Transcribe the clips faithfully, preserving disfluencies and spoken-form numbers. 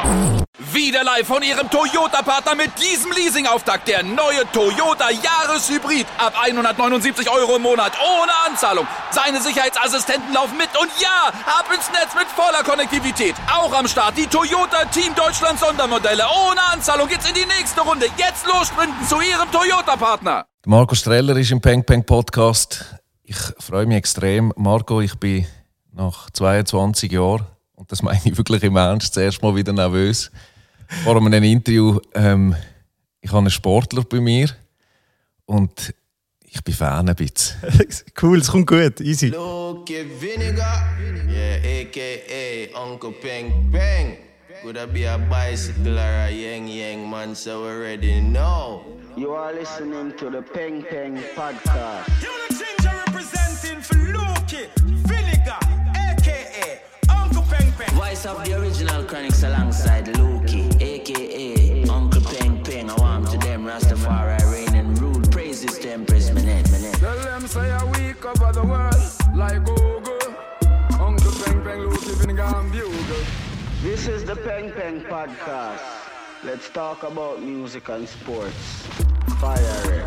Wieder live von Ihrem Toyota-Partner mit diesem Leasing-Auftakt. Der neue Toyota Jahreshybrid. Ab hundertneunundsiebzig Euro im Monat. Ohne Anzahlung. Seine Sicherheitsassistenten laufen mit. Und ja, ab ins Netz mit voller Konnektivität. Auch am Start die Toyota Team Deutschland Sondermodelle. Ohne Anzahlung geht's in die nächste Runde. Jetzt los sprinten zu Ihrem Toyota-Partner. Marco Streller ist im Peng Peng Podcast. Ich freue mich extrem. Marco, ich bin nach zweiundzwanzig Jahren, und das meine ich wirklich im Ernst, zuerst mal wieder nervös. Vor einem Interview, ähm, ich habe einen Sportler bei mir und ich bin Fan ein bisschen. Cool, es kommt gut, easy. Luke Vinegar, yeah, A K A Uncle Peng Peng. Could I be a bicycle or a yang yang man, so we already know. You are listening to the Peng Peng Podcast. You the ginger representing for Luke Vinegar, A K A Uncle Peng Peng. Voice of the original Chronics alongside Lukey, A K A Uncle Peng Peng. I want to them Rastafari reign and rule. Praises to Empress Minette, Minette. Tell them say a week over the world like Google. Uncle Peng Peng, Luke Vinegar and Bugle. This is the Peng Peng Podcast. Let's talk about music and sports. Fire.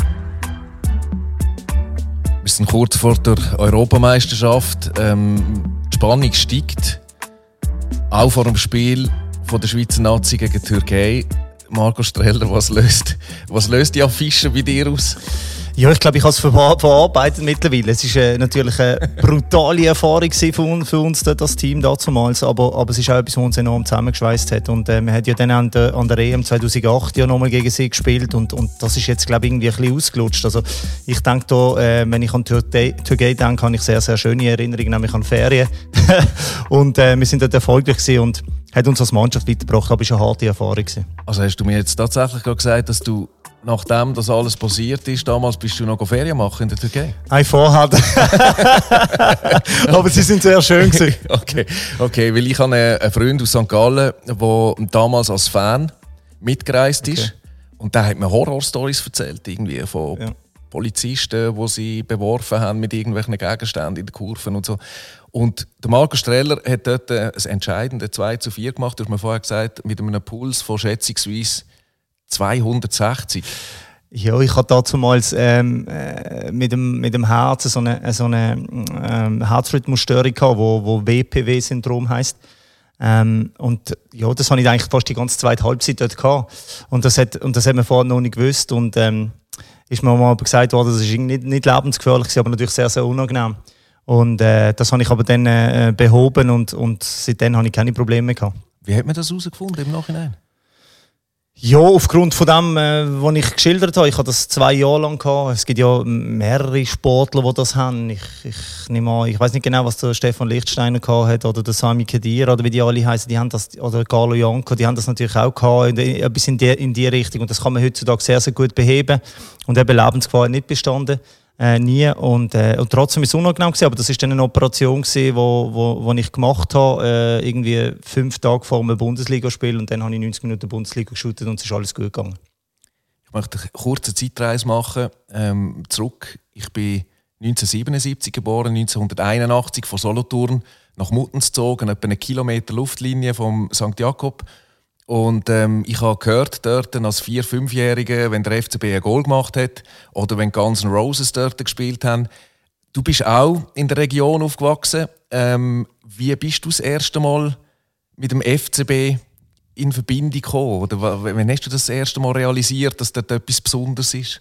Wir sind kurz vor der Europameisterschaft. Ähm, die Spannung steigt. Auch vor dem Spiel von der Schweizer Nazi gegen die Türkei. Marco Streller, was löst, was löst die Affische bei dir aus? Ja, ich glaube, ich habe es ver- verarbeitet mittlerweile. Es war äh, natürlich eine brutale Erfahrung für uns, für uns das Team damals, aber, aber es ist auch etwas, was uns enorm zusammengeschweißt hat. Und äh, wir haben ja dann an der, an der E M zweitausendacht ja nochmal gegen sie gespielt und, und das ist jetzt, glaube ich, irgendwie ein bisschen ausgelutscht. Also ich denke da, äh, wenn ich an die Türkei denke, habe ich sehr, sehr schöne Erinnerungen, nämlich an Ferien. und äh, wir sind dort erfolgreich gewesen und hat uns als Mannschaft weitergebracht, aber es war eine harte Erfahrung gewesen. Also hast du mir jetzt tatsächlich gerade gesagt, dass du, nachdem das alles passiert ist, damals bist du noch Ferien machen in der Türkei? Nein, vorher. Aber sie sind sehr schön gewesen. okay, okay, weil ich habe einen Freund aus Sankt Gallen, der damals als Fan mitgereist ist. Okay. Und der hat mir Horrorstories erzählt, irgendwie von ja. Polizisten, die sie beworfen haben mit irgendwelchen Gegenständen in den Kurven und so. Und der Marco Streller hat dort das entscheidende zwei zu vier gemacht, du hast mir vorher gesagt, mit einem Puls von schätzungsweise zweihundertsechzig. Ja, ich hatte damals ähm, äh, mit, dem, mit dem Herz so eine, so eine ähm, Herzrhythmusstörung gehabt, wo, wo W P W-Syndrom heisst. Ähm, und ja, das habe ich eigentlich fast die ganze zweite Halbzeit dort gehabt. Und das hat, und das hat man vorher noch nicht gewusst. Und ähm, ist mir mal gesagt worden, das ist nicht, nicht lebensgefährlich, aber natürlich sehr, sehr unangenehm. Und äh, das habe ich aber dann äh, behoben und, und seitdem habe ich keine Probleme mehr gehabt. Wie hat man das herausgefunden im Nachhinein? Ja, aufgrund von dem, äh, was ich geschildert habe. Ich habe das zwei Jahre lang gehabt. Es gibt ja mehrere Sportler, die das haben. Ich, ich nehme an, ich weiß nicht genau, was der Stefan Lichtsteiner gehabt hat oder der Sami Khedira oder wie die alle heißen. Die haben das, oder Carlo Janko, die haben das natürlich auch gehabt, etwas in die, in die Richtung. Und das kann man heutzutage sehr, sehr gut beheben. Und eben Lebensgefahr hat nicht bestanden. Äh, nie. Und, äh, und trotzdem war es unangenehm gewesen, aber das war dann eine Operation, die wo, wo, wo ich gemacht habe, äh, irgendwie fünf Tage vor einem Bundesligaspiel und dann habe ich neunzig Minuten Bundesliga geshootet und es ist alles gut gegangen. Ich möchte eine kurze Zeitreise machen, ähm, zurück. Ich bin neunzehnhundertsiebenundsiebzig geboren, neunzehnhunderteinundachtzig von Solothurn nach Muttens gezogen, etwa eine Kilometer Luftlinie vom Sankt Jakob. Und ähm, ich habe gehört dort als vier-, fünfjähriger, wenn der F C B ein Goal gemacht hat oder wenn Guns N' Roses dort gespielt haben. Du bist auch in der Region aufgewachsen. Ähm, wie bist du das erste Mal mit dem F C B in Verbindung gekommen? Oder wann hast du das, das erste Mal realisiert, dass dort etwas Besonderes ist?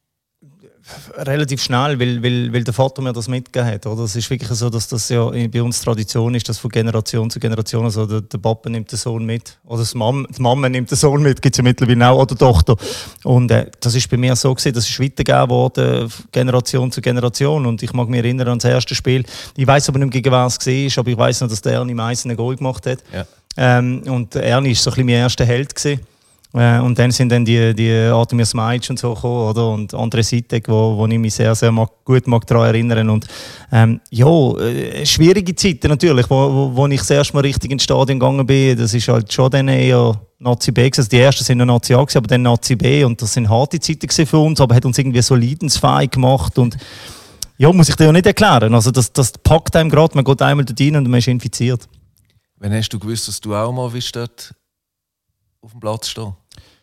Relativ schnell, weil, weil, weil der Vater mir das mitgegeben hat. Oder? Es ist wirklich so, dass das ja bei uns Tradition ist, dass von Generation zu Generation, also der, der Papa nimmt den Sohn mit oder das Mam, die Mama nimmt den Sohn mit, gibt es ja mittlerweile auch, oder die Tochter. Und äh, das ist bei mir so gewesen, das ist weitergegeben worden, Generation zu Generation. Und ich mag mich erinnern an das erste Spiel. Ich weiss aber nicht mehr, gegen wer es war, aber ich weiss noch, dass der Ernie Meissen ein Goal gemacht hat. Ja. Ähm, und Ernie war so ein bisschen mein erster Held gewesen. Äh, und dann sind dann die, die Artemir Smajic und so gekommen, oder? Und andere Sitek, wo, wo ich mich sehr, sehr mag, gut mag daran erinnern. Und ähm, ja, äh, schwierige Zeiten natürlich, wo, wo, wo ich das erste Mal richtig ins Stadion gegangen bin. Das ist halt schon dann eher Nazi B. Also die ersten sind noch Nazi A, aber dann Nazi B. Und das sind harte Zeiten für uns, aber hat uns irgendwie so leidensfähig gemacht. Und ja, muss ich dir ja nicht erklären. Also das, das packt einem gerade, man geht einmal dort rein und man ist infiziert. Wann hast du gewusst, dass du auch mal willst dort auf dem Platz stehen?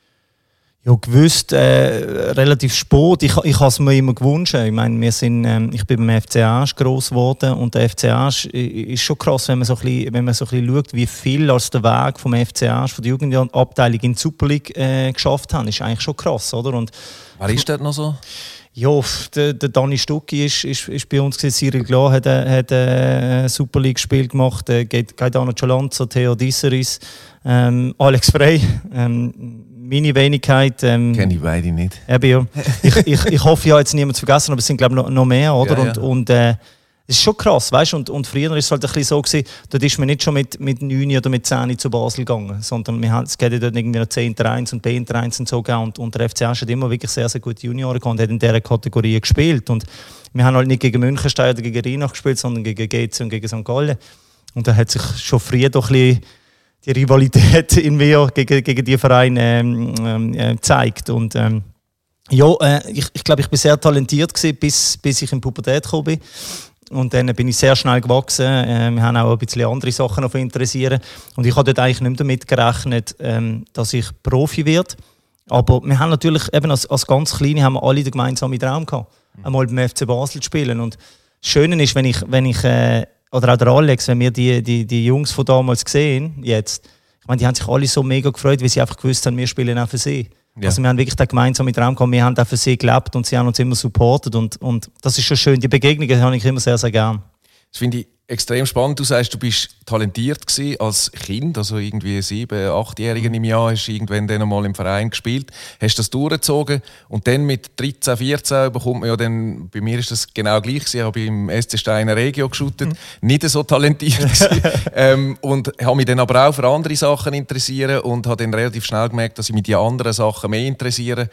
Ja, gewusst, äh, relativ spät. Ich, ich habe es mir immer gewünscht. Ich meine, wir sind, ähm, ich bin beim F C Asch gross geworden und der F C Asch ist schon krass, wenn man so ein bisschen, wenn man so ein bisschen schaut, wie viel als der Weg vom F C Asch, von der Jugendabteilung in die Super League äh, geschafft haben. Ist eigentlich schon krass, oder? Und wer ist das noch so? Ja, der, der Dani Stucki ist, ist, ist bei uns gewesen. Cyril Glas hat ein hat, äh, Super League-Spiel gemacht. Äh, Gaetano Ciolanzo, Theo Disseris, ähm, Alex Frey. Ähm, meine Wenigkeit. Ähm, Kenne ich beide nicht. Eben, ja. ich, ich, ich hoffe, ich habe jetzt niemand zu vergessen, aber es sind glaube ich noch, noch mehr, oder? Ja, ja. Und, und äh, es ist schon krass, weißt? Und, und früher war es halt ein bisschen so gewesen, dort ist man nicht schon mit, mit neun oder mit zehn zu Basel gegangen, sondern wir haben, es geht ja dort irgendwie noch zehn eins und B eins und so gegeben. Und, und der F C Asch hat immer wirklich sehr, sehr gute Junioren gehabt und hat in dieser Kategorie gespielt. Und wir haben halt nicht gegen Münchenstein oder gegen Rheinach gespielt, sondern gegen G C und gegen Sankt Gallen. Und da hat sich schon früher doch ein bisschen die Rivalität in mir gegen, gegen die Vereine ähm, ähm, gezeigt. Und ähm, ja, äh, ich, ich glaube, ich bin sehr talentiert gewesen, bis, bis ich in die Pubertät gekommen bin. Und dann bin ich sehr schnell gewachsen. Äh, wir haben auch ein bisschen andere Sachen noch interessieren. Und ich habe dort eigentlich nicht damit gerechnet, ähm, dass ich Profi werde. Aber wir haben natürlich, eben als, als ganz Kleine, haben wir alle den gemeinsamen Traum gehabt, einmal beim F C Basel zu spielen. Und das Schöne ist, wenn ich, wenn ich äh, oder auch der Alex, wenn wir die, die, die Jungs von damals sehen, jetzt, ich meine, die haben sich alle so mega gefreut, weil sie einfach gewusst haben, wir spielen auch für sie. Ja. Also wir haben wirklich den gemeinsamen Traum gehabt, wir haben auch für sie gelebt und sie haben uns immer supportet und, und das ist schon schön. Die Begegnungen habe ich immer sehr, sehr gern. Das finde ich extrem spannend. Du sagst, du bist talentiert gewesen als Kind, also irgendwie sieben-, achtjährigen im Jahr, hast irgendwann dann mal im Verein gespielt, hast das durchgezogen und dann mit dreizehn, vierzehn bekommt man ja dann, bei mir ist das genau gleich gewesen, ich habe im S C Steiner Regio geshootet, mhm. nicht so talentiert ähm, und habe mich dann aber auch für andere Sachen interessiert und habe dann relativ schnell gemerkt, dass ich mich die anderen Sachen mehr interessiere.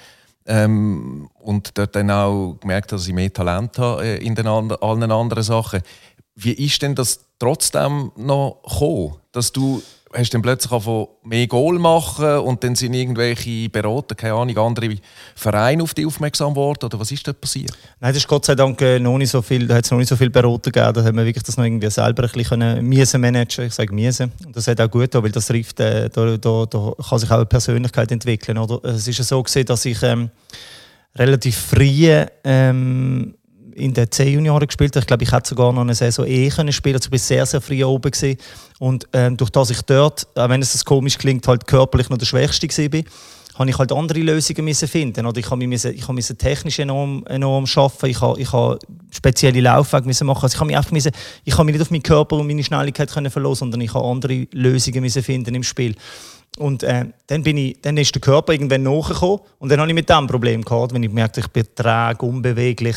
Ähm, und dort dann auch gemerkt, dass ich mehr Talent habe äh, in den and- allen anderen Sachen. Wie ist denn das trotzdem noch gekommen, dass du hast dann plötzlich angefangen, mehr Goal machen und dann sind irgendwelche Berater, keine Ahnung, andere Vereine auf dich aufmerksam geworden oder was ist dort passiert? Nein, das ist Gott sei Dank noch nicht so viel, da hat es noch nicht so viele Berater gegeben, da hat man wirklich das noch irgendwie selber ein bisschen miesen managen, ich sage miesen. Und das hat auch gut getan, weil das trifft, äh, da, da, da kann sich auch eine Persönlichkeit entwickeln. Oder? Es ist ja so gewesen, dass ich ähm, relativ früh ähm, in den C-Junioren gespielt. Ich glaube, ich hätte sogar noch eine Saison eh können spielen. Also ich war sehr, sehr früh oben gewesen. Und ähm, durch das ich dort, auch wenn es das komisch klingt, halt körperlich noch der Schwächste war, habe ich halt andere Lösungen müssen finden. Oder ich musste ich musste technisch enorm, enorm arbeiten. Ich musste ich spezielle Laufwege müssen machen. Also ich habe mich einfach müssen, ich habe mich nicht auf meinen Körper und meine Schnelligkeit können verlassen, sondern ich musste andere Lösungen müssen finden im Spiel. Und äh, dann, bin ich, dann ist der Körper irgendwann nachgekommen und dann hatte ich mit dem Problem gehabt, wenn ich merkte, ich bin träge, unbeweglich.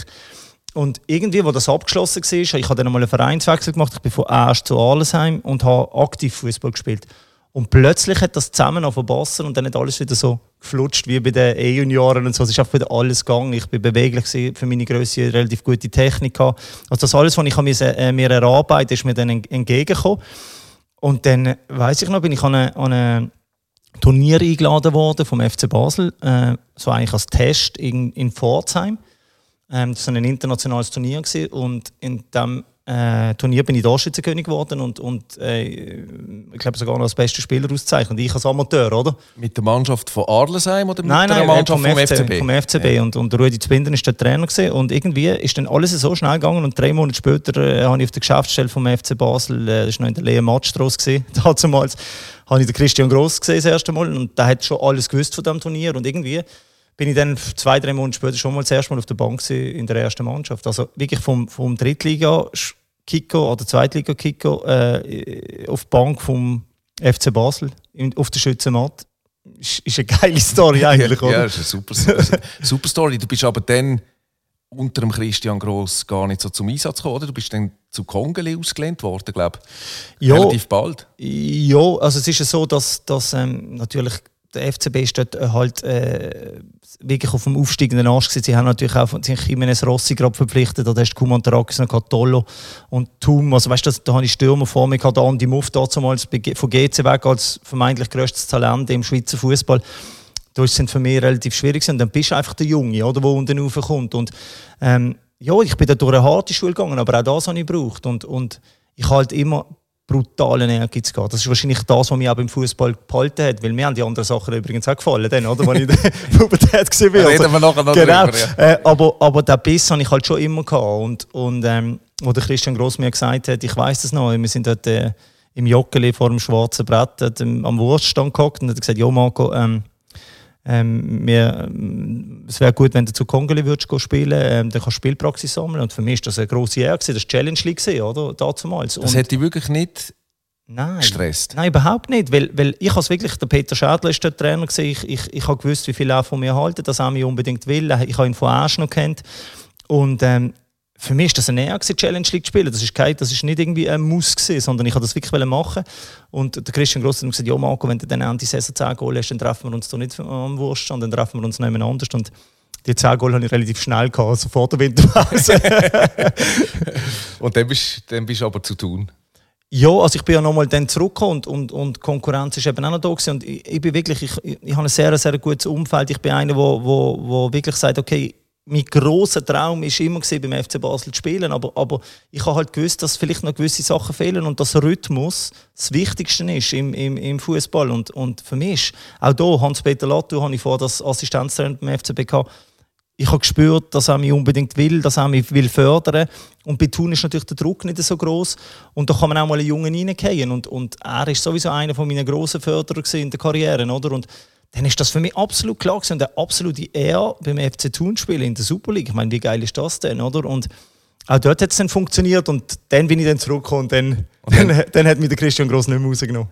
Und irgendwie, als das abgeschlossen war, ich habe dann einmal einen Vereinswechsel gemacht. Ich bin von Asch zu Arlesheim und habe aktiv Fußball gespielt. Und plötzlich hat das zusammen verbassen und dann hat alles wieder so geflutscht wie bei den E-Junioren und so. Es ist einfach wieder alles gegangen. Ich bin beweglich gewesen, für meine Größe relativ gute Technik gehabt. Also das alles, was ich musste, äh, mir erarbeiten, ist mir dann entgegengekommen. Und dann, weiss ich noch, bin ich an eine, an eine Turnier eingeladen worden vom F C Basel, äh, so eigentlich als Test in, in Pforzheim. Ähm, das war ein internationales Turnier gewesen, und in diesem äh, Turnier bin ich Torschützenkönig geworden und, und äh, ich glaube sogar noch als bester Spieler ausgezeichnet. Ich als Amateur, oder? Mit der Mannschaft von Arlesheim oder mit nein, der nein, Mannschaft vom, vom F C, F C B? Vom F C B. Ja. Und, und Rudi Zbinden war der Trainer gewesen, und irgendwie ist dann alles so schnell gegangen und drei Monate später äh, habe ich auf der Geschäftsstelle vom F C Basel, äh, das war noch in der Lea Matstrasse gewesen, damals, habe ich den Christian Gross gesehen das erste Mal, und der hat schon alles gewusst von diesem Turnier, und irgendwie bin ich dann zwei, drei Monate später schon mal das erste Mal auf der Bank in der ersten Mannschaft. Also wirklich vom, vom Drittliga-Kicker oder Zweitliga-Kicker äh, auf die Bank vom F C Basel in, auf der Schützenmatt. Ist, ist eine geile Story eigentlich, ja, oder? Ja, das ist eine super, super Story. Du bist aber dann unter dem Christian Gross gar nicht so zum Einsatz gekommen, oder? Du bist dann zu Kongeli ausgelehnt worden, glaube ich. Ja, relativ bald. Ja, also es ist ja so, dass, dass ähm, natürlich der F C B ist dort halt äh, wirklich auf dem aufsteigenden Arsch gewesen. Sie haben natürlich auch von Jimenez Rossi gerade verpflichtet, da hast du Kuman Tarakis, noch Tollo und Thum. Also weißt du, da habe ich Stürmer vor mir gehabt, Andi Muff damals von G C weg als vermeintlich grösstes Talent im Schweizer Fußball. Das sind für mich relativ schwierig. Und dann bist du einfach der Junge, oder, der unten raufkommt. Und ähm, ja, ich bin da durch eine harte Schule gegangen, aber auch das habe ich gebraucht. Und, und ich habe halt immer brutalen Ehrgeiz gehabt. Das ist wahrscheinlich das, was mich auch beim Fußball gehalten hat, weil mir haben die anderen Sachen übrigens auch gefallen, dann, oder? Als ich in der Pubertät war. Da reden wir nachher noch genau. drüber, ja. äh, aber, aber den Biss habe ich halt schon immer gehabt. Und, und ähm, wo der Christian Gross mir gesagt hat, ich weiss das noch, wir sind dort äh, im Joggeli vor dem schwarzen Brett dort, ähm, am Wurststand gehockt und hat gesagt, ja Marco, ähm, Ähm, wir, es wäre gut, wenn du zu Kongoli würdest spielen, ähm, dann kannst du Spielpraxis sammeln. Und für mich war das eine grosse Ehre, das war Challenge League, oder? Dazumals. Das hätte dich wirklich nicht Nein. gestresst? Nein, überhaupt nicht. Weil, weil ich has wirklich, der Peter Schädler war der Trainer, ich, ich, ich habe gewusst, wie viel er von mir halten, dass er mich unbedingt will. Ich habe ihn von Asch noch kennt. Und ähm, für mich war das eine Ehre, Challenge League zu spielen. Das ist kein, das ist nicht irgendwie ein Muss gewesen, sondern ich wollte das wirklich machen. Und der Christian Gross hat gesagt, ja Marco, wenn du dann Ende Saison zehn Goal hast, dann treffen wir uns doch nicht am Wurststand, dann treffen wir uns nebeneinander anders. Und die zehn Goal hatte ich relativ schnell gehabt, also vor der Winterpause. Und dann bist, dann bist du aber zu tun? Ja, also ich bin ja nochmal dann zurückgekommen und, und, und die Konkurrenz ist eben auch noch da gewesen. Und ich, ich bin wirklich, ich, ich habe ein sehr, sehr gutes Umfeld. Ich bin einer, der wo, wo, wo wirklich sagt, okay, mein grosser Traum war immer beim F C Basel zu spielen, aber, aber ich habe halt gewusst, dass vielleicht noch gewisse Sachen fehlen und dass Rhythmus das Wichtigste ist im, im, im Fußball. Und, und für mich, auch hier, Hans-Peter Latour, habe ich vor das Assistenztrainer beim F C B gehabt. Ich habe gespürt, dass er mich unbedingt will, dass er mich will fördern. Und bei Thun ist natürlich der Druck nicht so groß. Und da kann man auch mal einen Jungen reingehen. Und, und er war sowieso einer meiner grossen Förderer in der Karriere, oder? Und dann ist das für mich absolut klar gewesen und eine absolute Ehre beim F C Thun spielen in der Super League. Ich meine, wie geil ist das denn, oder? Und auch dort hat es dann funktioniert und dann bin ich dann zurückgekommen und dann, und dann, dann, dann hat mich der Christian Gross nicht mehr rausgenommen.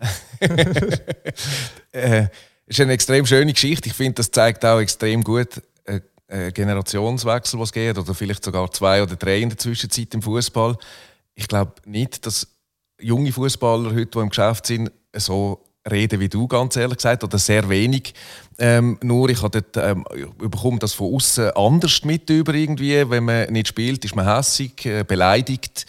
äh, es ist eine extrem schöne Geschichte. Ich finde, das zeigt auch extrem gut äh, äh, Generationswechsel, was geht, oder vielleicht sogar zwei oder drei in der Zwischenzeit im Fußball. Ich glaube nicht, dass junge Fußballer heute, die im Geschäft sind, so reden wie du, ganz ehrlich gesagt, oder sehr wenig. Ähm, nur ich, dort, ähm, ich bekomme das von außen anders mit über irgendwie. Wenn man nicht spielt, ist man hässig, äh, beleidigt,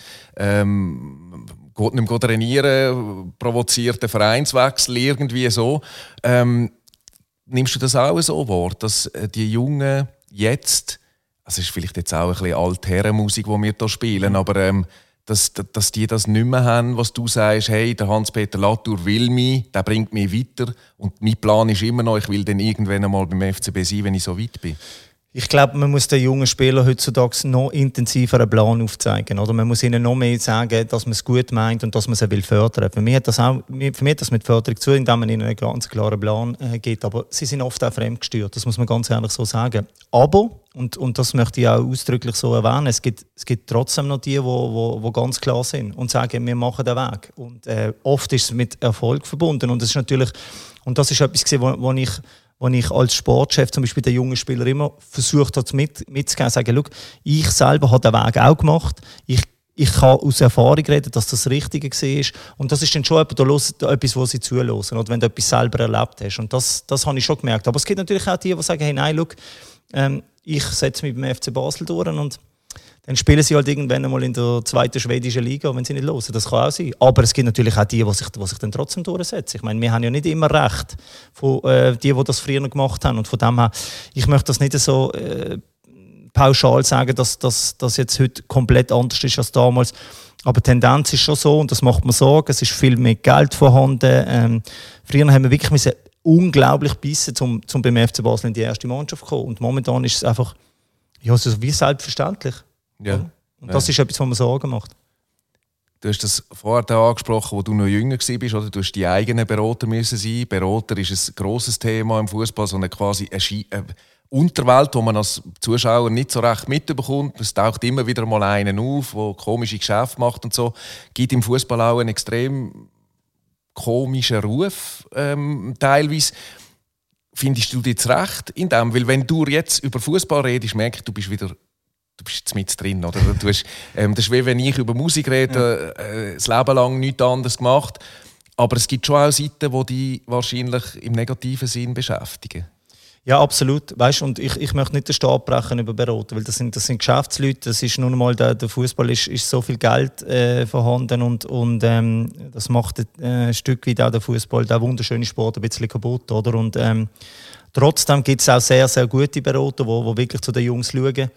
ähm, geht nicht mehr trainieren, provoziert den Vereinswechsel irgendwie so. Ähm, nimmst du das auch so wahr, dass äh, die Jungen jetzt, es ist vielleicht jetzt auch ein bisschen Altherrenmusik, die wir hier spielen, aber ähm, Dass, dass die das nicht mehr haben, was du sagst, hey, der Hans-Peter Latour will mich, der bringt mich weiter und mein Plan ist immer noch, ich will dann irgendwann einmal beim F C B sein, wenn ich so weit bin. Ich glaube, man muss den jungen Spielern heutzutage noch intensiver einen Plan aufzeigen. Oder? Man muss ihnen noch mehr sagen, dass man es gut meint und dass man sie will fördern. Für mich hat das auch, für mich hat das mit Förderung zu, indem man ihnen einen ganz klaren Plan äh, gibt. Aber sie sind oft auch fremdgesteuert, das muss man ganz ehrlich so sagen. Aber, und, und das möchte ich auch ausdrücklich so erwähnen, es gibt, es gibt trotzdem noch die, die wo, wo, wo ganz klar sind und sagen, wir machen den Weg. Und äh, oft ist es mit Erfolg verbunden. Und das ist natürlich, und das ist etwas, wo, wo ich wo ich als Sportchef zum Beispiel den jungen Spieler immer versucht habe mit, mitzugeben, sagen, schau, ich selber habe den Weg auch gemacht, ich, ich kann aus Erfahrung reden, dass das Richtige war und das ist dann schon etwas, was sie zuhören, oder wenn du etwas selber erlebt hast und das, das habe ich schon gemerkt. Aber es gibt natürlich auch die, die sagen, hey, nein, schau, ähm, ich setze mich beim F C Basel durch und dann spielen sie halt irgendwann einmal in der zweiten schwedischen Liga, wenn sie nicht hören. Das kann auch sein. Aber es gibt natürlich auch die, die sich, die sich dann trotzdem durchsetzen. Ich meine, wir haben ja nicht immer recht von äh, die, die das früher noch gemacht haben. Und von dem her, ich möchte das nicht so äh, pauschal sagen, dass das jetzt heute komplett anders ist als damals. Aber die Tendenz ist schon so, und das macht mir Sorgen, es ist viel mehr Geld vorhanden. Ähm, früher haben wir wirklich müssen unglaublich bissen, um, um beim F C Basel in die erste Mannschaft zu kommen. Und momentan ist es einfach ja, so wie selbstverständlich. Ja. Und das ja. ist etwas, was mir Sorgen macht. Du hast das vorher angesprochen, als du noch jünger warst, oder? Du hast die eigenen Berater müssen sein. Berater ist ein grosses Thema im Fußball, so eine quasi eine Ski- eine Unterwelt, wo man als Zuschauer nicht so recht mitbekommt. Es taucht immer wieder mal einen auf, der komische Geschäfte macht und so. Gibt im Fußball auch einen extrem komischen Ruf, ähm, teilweise. Findest du jetzt recht in dem? Weil wenn du jetzt über Fußball redest, merkst du, du bist wieder Du bist jetzt mit drin, oder? Du hast, ähm, das ist wie wenn ich über Musik rede, ja. äh, das Leben lang nichts anderes gemacht. Aber es gibt schon auch Seiten, die dich wahrscheinlich im negativen Sinn beschäftigen. Ja, absolut. Weißt, und ich, ich möchte nicht den Stab brechen über Berater, weil das sind, das sind Geschäftsleute. Das ist nun mal der, der Fußball ist, ist so viel Geld äh, vorhanden und, und ähm, das macht äh, ein Stück weit auch der Fußball, der wunderschöne Sport, ein bisschen kaputt, oder? Und ähm, trotzdem gibt es auch sehr, sehr gute Berater, die, die wirklich zu den Jungs schauen.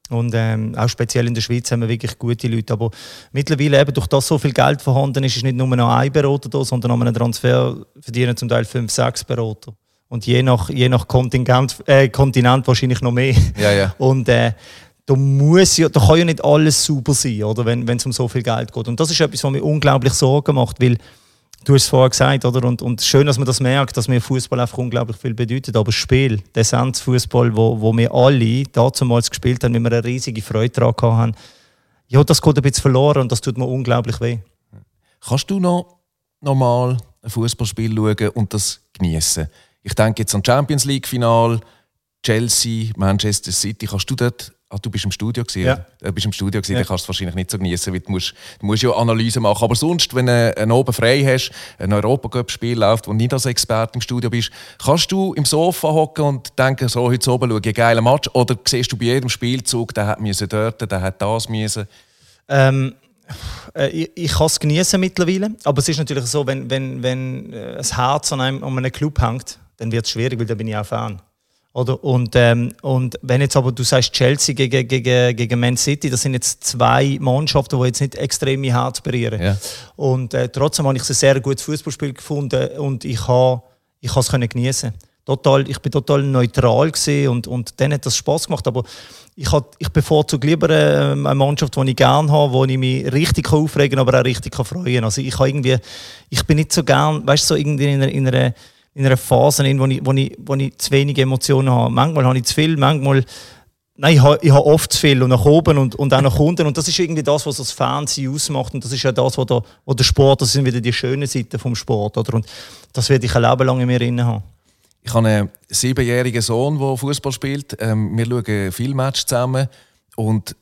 Und ähm, auch speziell in der Schweiz haben wir wirklich gute Leute. Aber mittlerweile, eben, durch das so viel Geld vorhanden ist, ist nicht nur noch ein Berater da, sondern an einem Transfer verdienen zum Teil fünf, sechs Berater. Und je nach, je nach Kontingent, äh, Kontinent wahrscheinlich noch mehr. Ja, ja. Und äh, da, muss ja, da kann ja nicht alles super sein, oder, wenn es um so viel Geld geht. Und das ist etwas, was mir unglaublich Sorgen macht, weil du hast es vorher gesagt, oder? Und, und schön, dass man das merkt, dass mir Fußball einfach unglaublich viel bedeutet. Aber das Spiel, der Essenz-Fußball, wo, wo wir alle damals gespielt haben, wenn wir eine riesige Freude daran haben, ja, das geht ein bisschen verloren und das tut mir unglaublich weh. Kannst du noch normal ein Fußballspiel schauen und das genießen? Ich denke jetzt an Champions League-Final, Chelsea, Manchester City. Kannst du dort... Ah, du bist im Studio gewesen, ja. Du bist im Studio gewesen, Ja. dann kannst du es wahrscheinlich nicht so genießen, weil du musst, du musst ja Analyse machen. Aber sonst, wenn du einen oben frei hast, ein Europacup-Spiel läuft, wo du nicht als Experte im Studio bist, kannst du im Sofa hocken und denken, so, heute oben schaue ich einen geilen Match? Oder siehst du bei jedem Spielzug, der hat müssen dort, der hat das müssen? Ähm, äh, ich ich kann es genießen mittlerweile, aber es ist natürlich so, wenn, wenn, wenn äh, ein Herz an einem, an einem Club hängt, dann wird es schwierig, weil dann bin ich auch Fan. Oder? Und, ähm, und wenn jetzt aber du sagst Chelsea gegen, gegen, gegen Man City, das sind jetzt zwei Mannschaften, die jetzt nicht extrem mein Herz berühren. Ja. Und äh, trotzdem habe ich ein sehr gutes Fußballspiel gefunden und ich habe ich es genießen. Total, ich bin total neutral gewesen und, und dann hat das Spass gemacht. Aber ich, hat, ich bevorzuge lieber äh, eine Mannschaft, die ich gerne habe, wo ich mich richtig aufregen kann, aber auch richtig freuen kann. Also ich, habe irgendwie, ich bin nicht so gern, weißt du, so irgendwie in einer, in einer in einer Phase, in wo ich, wo ich, wo ich zu wenig Emotionen habe. Manchmal habe ich zu viel, manchmal... Nein, ich habe, ich habe oft zu viel und nach oben und, und auch nach unten. Und das ist irgendwie das, was das Fernsehen ausmacht. Und das ist ja das, was der, was der Sport, das sind wieder die schönen Seiten vom Sport. Oder? Und das werde ich ein Leben lang in mir drin haben. Ich habe einen siebenjährigen Sohn, der Fußball spielt. Ähm, wir schauen viele Matches zusammen. Und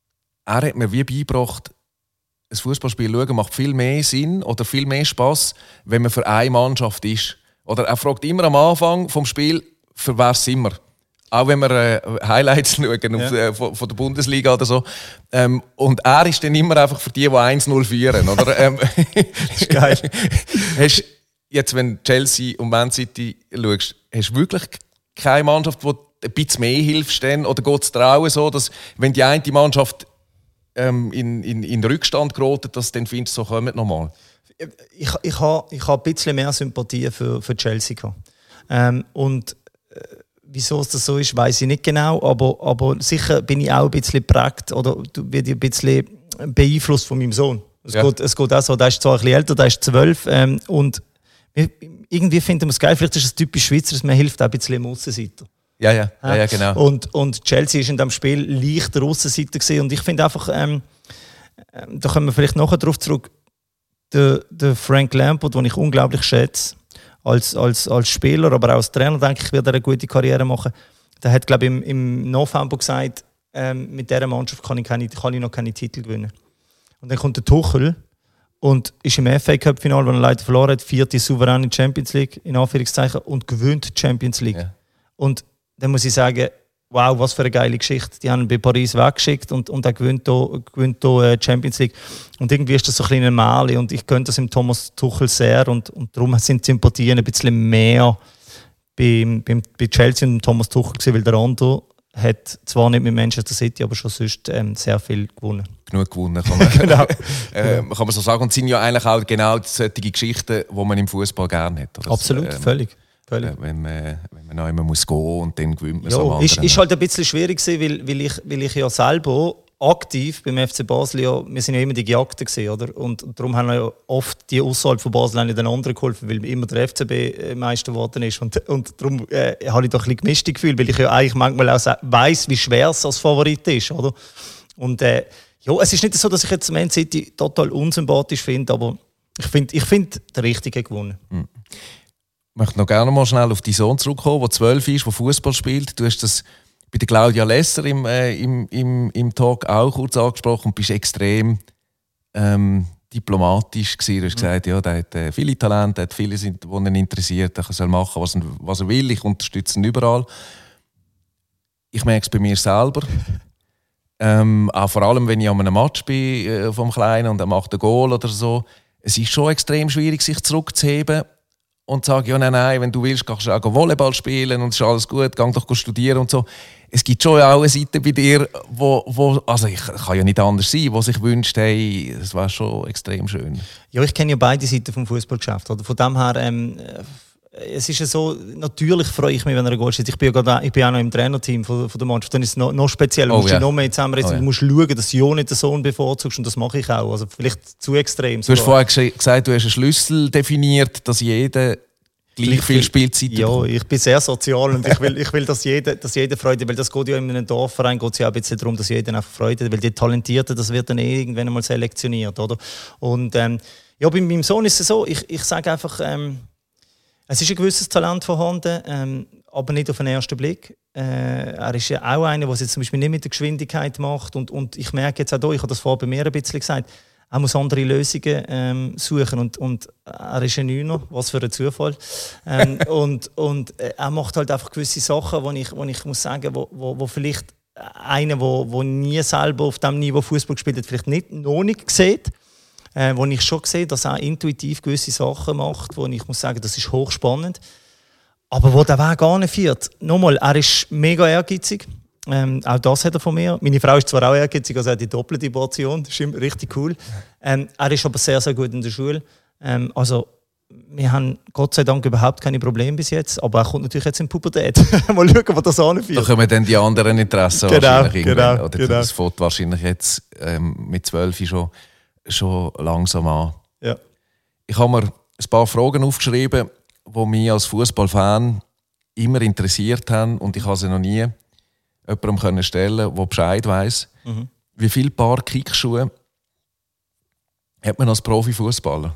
er hat mir wie beigebracht, ein Fußballspiel schauen macht viel mehr Sinn oder viel mehr Spass, wenn man für eine Mannschaft ist. Oder er fragt immer am Anfang vom Spiel, für wer sind wir? Auch wenn wir äh, Highlights schauen ja. auf, äh, von, von der Bundesliga oder so. Ähm, und er ist dann immer einfach für die, die eins null führen. Oder? ähm, das ist geil. Hast, jetzt, wenn du Chelsea und Man City schaust, hast du wirklich keine Mannschaft, die ein bisschen mehr hilft? Oder geht es dir auch so, dass wenn die eine Mannschaft ähm, in, in, in Rückstand gerät, dass du dann findest, so kommt nochmal? Ich, ich habe ich ha ein bisschen mehr Sympathie für, für Chelsea gehabt. Ähm, und äh, wieso es das so ist, weiß ich nicht genau, aber, aber sicher bin ich auch ein bisschen geprägt oder werde ein bisschen beeinflusst von meinem Sohn. Es, ja. geht, es geht auch so, der ist zwar ein bisschen älter, der ist zwölf ähm, und wir, irgendwie finden wir es geil, vielleicht ist es typisch Schweizer, man hilft auch ein bisschen im Aussenseiter. Ja, ja, ja, ja, genau. Und, und Chelsea war in diesem Spiel leichter Aussenseiter gewesen. Und ich finde einfach, ähm, äh, da kommen wir vielleicht nachher darauf zurück, Der, der Frank Lampard, den ich unglaublich schätze, als, als, als Spieler, aber auch als Trainer, denke ich, wird er eine gute Karriere machen. Der hat, glaube ich, im, im November gesagt, ähm, mit dieser Mannschaft kann ich, keine, kann ich noch keine Titel gewinnen. Und dann kommt der Tuchel und ist im F A Cup-Final, wo er leider verloren hat, vierte souveräne Champions League, in Anführungszeichen, und gewinnt die Champions League. Ja. Und dann muss ich sagen, wow, was für eine geile Geschichte. Die haben ihn bei Paris weggeschickt und, und er gewinnt hier, gewinnt hier die Champions League. Und irgendwie ist das so ein kleiner Mali und ich könnte das im Thomas Tuchel sehr und, und darum sind die Sympathien ein bisschen mehr bei, bei, bei Chelsea und Thomas Tuchel gewesen, weil der andere hat zwar nicht mit Manchester City, aber schon sonst ähm, sehr viel gewonnen. Genug gewonnen, kann man, genau. äh, kann man so sagen. Und es sind ja eigentlich auch genau solche Geschichten, die man im Fußball gerne hat. Oder? Absolut, ähm, völlig. Völlig. Wenn man, wenn man noch immer muss gehen und dann gewinnt man ja, so am ist, anderen. ist halt ein bisschen schwierig gewesen, weil, weil, ich, weil ich ja selber aktiv beim F C Basel, ja, wir sind ja immer die Gejagten gewesen, oder? Und, und darum haben wir ja oft die außerhalb von Basel den anderen geholfen, weil immer der F C B Meister geworden ist. Und, und darum äh, habe ich doch ein bisschen gemischte Gefühl, weil ich ja eigentlich manchmal auch weiss, wie schwer es als Favorit ist, oder? Und äh, ja, es ist nicht so, dass ich jetzt Man City total unsympathisch finde, aber ich finde, ich find, der Richtige gewonnen. Mhm. Ich möchte noch gerne mal schnell auf deinen Sohn zurückkommen, der zwölf ist, der Fußball spielt. Du hast das bei der Claudia Lesser im, äh, im, im, im Talk auch kurz angesprochen und bist extrem ähm, diplomatisch gewesen. Du hast gesagt, ja, der hat äh, viele Talente, hat viele, die ihn interessiert, er soll machen, was er, was er will, ich unterstütze ihn überall. Ich merke es bei mir selber. ähm, auch vor allem, wenn ich an einem Match bin äh, vom Kleinen und er macht ein Goal oder so. Es ist schon extrem schwierig, sich zurückzuheben. und sage, ja, nein, nein, wenn du willst, kannst du auch Volleyball spielen und es ist alles gut, geh doch studieren und so. Es gibt schon auch eine Seite bei dir, wo, wo also ich kann ja nicht anders sein, wo sich wünscht, hey, das wäre schon extrem schön. Ja, ich kenne ja beide Seiten vom Fußballgeschäft. Von dem her, ähm, es ist ja so, natürlich freue ich mich, wenn er ein Goal schießt. Ich bin ja gerade, ich bin auch noch im Trainerteam von, von der Mannschaft. Dann ist es noch, noch speziell. Du oh, musst yeah. noch mehr zusammenreißen. Oh, yeah. Du musst schauen, dass du ja nicht den Sohn bevorzugst. Und das mache ich auch. Also vielleicht zu extrem. Du hast vorher gesagt, du hast einen Schlüssel definiert, dass jeder gleich viel Spielzeit Ja, bekommt. Ich bin sehr sozial und ich will, ich will dass, jeder, dass jeder Freude hat. Weil das geht ja in einem Dorfverein geht es ja auch ein bisschen darum, dass jeder einfach Freude hat. Weil die Talentierten, das wird dann eh irgendwann einmal selektioniert. Oder? Und ähm, ja, bei meinem Sohn ist es so, ich, ich sage einfach... Ähm, Es ist ein gewisses Talent vorhanden, ähm, aber nicht auf den ersten Blick. Äh, er ist ja auch einer, der es jetzt zum Beispiel nicht mit der Geschwindigkeit macht. Und, und ich merke jetzt auch hier, ich habe das vorher bei mir ein bisschen gesagt, er muss andere Lösungen ähm, suchen. Und, und er ist ein Neuner, was für ein Zufall. Ähm, und und äh, er macht halt einfach gewisse Sachen, wo ich, wo ich muss sagen, wo, wo, wo vielleicht einer, der wo nie selber auf diesem Niveau Fußball gespielt hat, vielleicht nicht, noch nicht sieht. Äh, wo ich schon sehe, dass er intuitiv gewisse Sachen macht, wo ich muss sagen, das ist hochspannend. Aber wo der Weg gar nicht führt. Nochmal, er ist mega ehrgeizig. Ähm, auch das hat er von mir. Meine Frau ist zwar auch ehrgeizig, also er hat die doppelte Portion. Das ist richtig cool. Ähm, er ist aber sehr, sehr gut in der Schule. Ähm, also, wir haben Gott sei Dank überhaupt keine Probleme bis jetzt. Aber er kommt natürlich jetzt in die Pubertät. Mal schauen, wo das anführt. Da kommen dann die anderen Interessen genau, wahrscheinlich genau, irgendwann. Oder genau. das fängt wahrscheinlich jetzt ähm, mit zwölf schon, schon langsam an. Ja. Ich habe mir ein paar Fragen aufgeschrieben, die mich als Fußballfan immer interessiert haben und ich habe sie noch nie jemandem stellen können, der Bescheid weiss. Mhm. Wie viele Paar Kickschuhe hat man als Profifußballer?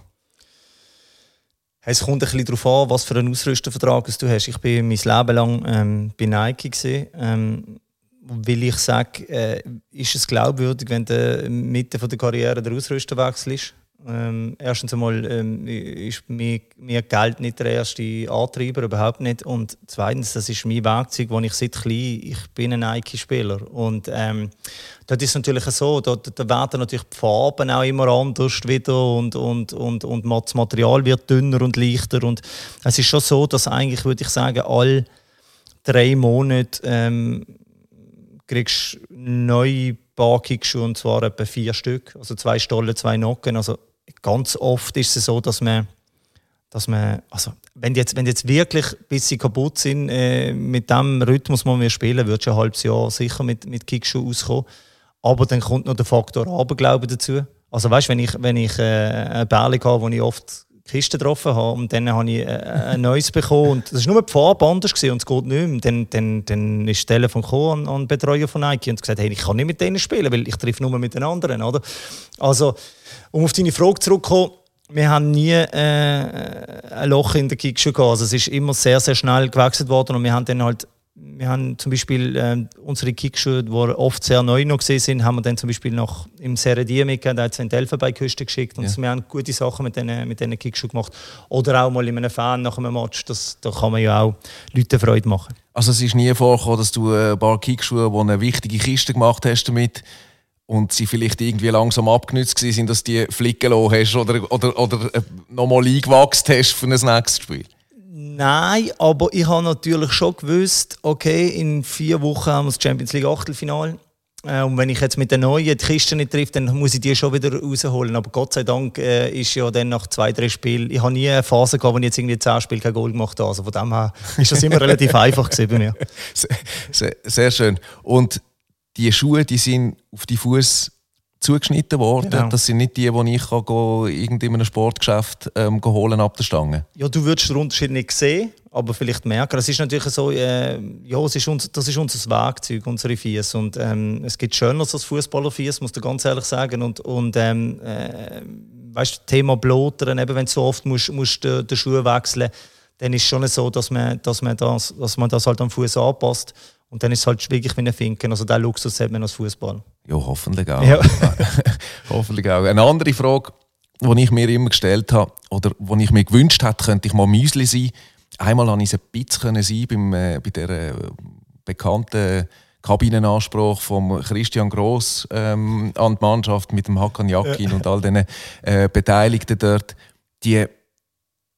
Es kommt ein bisschen darauf an, was für einen Ausrüstervertrag du hast. Ich bin mein Leben lang ähm, bei Nike gewesen, ähm, weil ich sage, äh, ist es glaubwürdig, wenn du Mitte der Karriere der Ausrüster wechselst? Ähm, erstens einmal ähm, ist mir, mir Geld nicht der erste Antreiber, überhaupt nicht. Und zweitens, das ist mein Werkzeug, das ich seit klein, ich bin ein Nike-Spieler. Und ähm, das ist natürlich so, da, da werden natürlich die Farben auch immer anders wieder und, und, und, und das Material wird dünner und leichter. Und es ist schon so, dass eigentlich, würde ich sagen, alle drei Monate ähm, kriegst du neue Paar-Kickschuhe, und zwar etwa vier Stück, also zwei Stollen, zwei Nocken. Also ganz oft ist es so, dass man, dass man also wenn die jetzt, wenn die jetzt wirklich ein bisschen kaputt sind, äh, mit dem Rhythmus, den wir spielen, würdest du ein halbes Jahr sicher mit, mit Kickschuhen auskommen. Aber dann kommt noch der Faktor Aberglaube dazu. Also weißt, wenn ich, wenn ich äh, ein Bärli habe, wo ich oft Kisten getroffen habe und dann habe ich äh, ein neues bekommen und das war nur die Farbe anders gewesen, und es geht nicht mehr. Dann, dann, dann ist das Telefon gekommen an, an den Betreuer von Nike und gesagt, hey, ich kann nicht mit denen spielen, weil ich treffe nur mit den anderen. Oder? Also, um auf deine Frage zurückzukommen, wir haben nie äh, ein Loch in der Kickschuhe gehabt. Also es ist immer sehr, sehr schnell gewechselt worden und wir haben dann halt Wir haben zum Beispiel äh, unsere Kickschuhe, die oft sehr neu noch gesehen sind, haben wir dann zum Beispiel noch im Serie D mitgegeben, da hat es in die Elfenbeinküste geschickt und ja. Wir haben gute Sachen mit diesen mit diesen Kickschuhen gemacht. Oder auch mal in einem Fan nach einem Match, das, da kann man ja auch Leuten Freude machen. Also es ist nie vorgekommen, dass du ein paar Kickschuhe, die eine wichtige Kiste gemacht hast damit und sie vielleicht irgendwie langsam abgenutzt sind, dass du die flicken lassen hast oder, oder, oder nochmal eingewachsen hast für ein nächstes Spiel? Nein, aber ich habe natürlich schon gewusst, okay, in vier Wochen haben wir das Champions League Achtelfinale. Äh, und wenn ich jetzt mit den neuen die Kiste nicht treffe, dann muss ich die schon wieder rausholen. Aber Gott sei Dank äh, ist ja dann nach zwei, drei Spielen, ich habe nie eine Phase gehabt, wo ich jetzt irgendwie zehn Spiele kein Goal gemacht habe. Also von dem her ist das immer relativ einfach gewesen bei mir. Sehr, sehr, sehr schön. Und die Schuhe, die sind auf die Fuß zugeschnitten worden. Genau. Das sind nicht die, die ich kann go, in einem Sportgeschäft ähm, holen ab der Stange. Ja, du würdest den Unterschied nicht sehen, aber vielleicht merken. Es ist natürlich so, äh, ja, es ist uns, das ist unser Werkzeug, unsere Fies. Und ähm, es gibt Schöneres als Fußballerfies, muss ich ganz ehrlich sagen. Und, und ähm, äh, weißt du, Thema Blotern, eben wenn du so oft musst, musst den, den Schuh wechseln, dann ist es schon so, dass man, dass man, das, dass man das halt am Fuß anpasst. Und dann ist es halt wirklich wie ein Finken. Also diesen Luxus hat man als Fußball. Ja, hoffentlich auch. Ja. hoffentlich auch. Eine andere Frage, die ich mir immer gestellt habe, oder die ich mir gewünscht hätte, könnte ich mal Müsli sein. Einmal konnte ich ein bisschen sein beim, äh, bei der äh, bekannten Kabinenanspruch von Christian Gross ähm, an die Mannschaft mit dem Hakan Yakin ja. und all den äh, Beteiligten dort. Die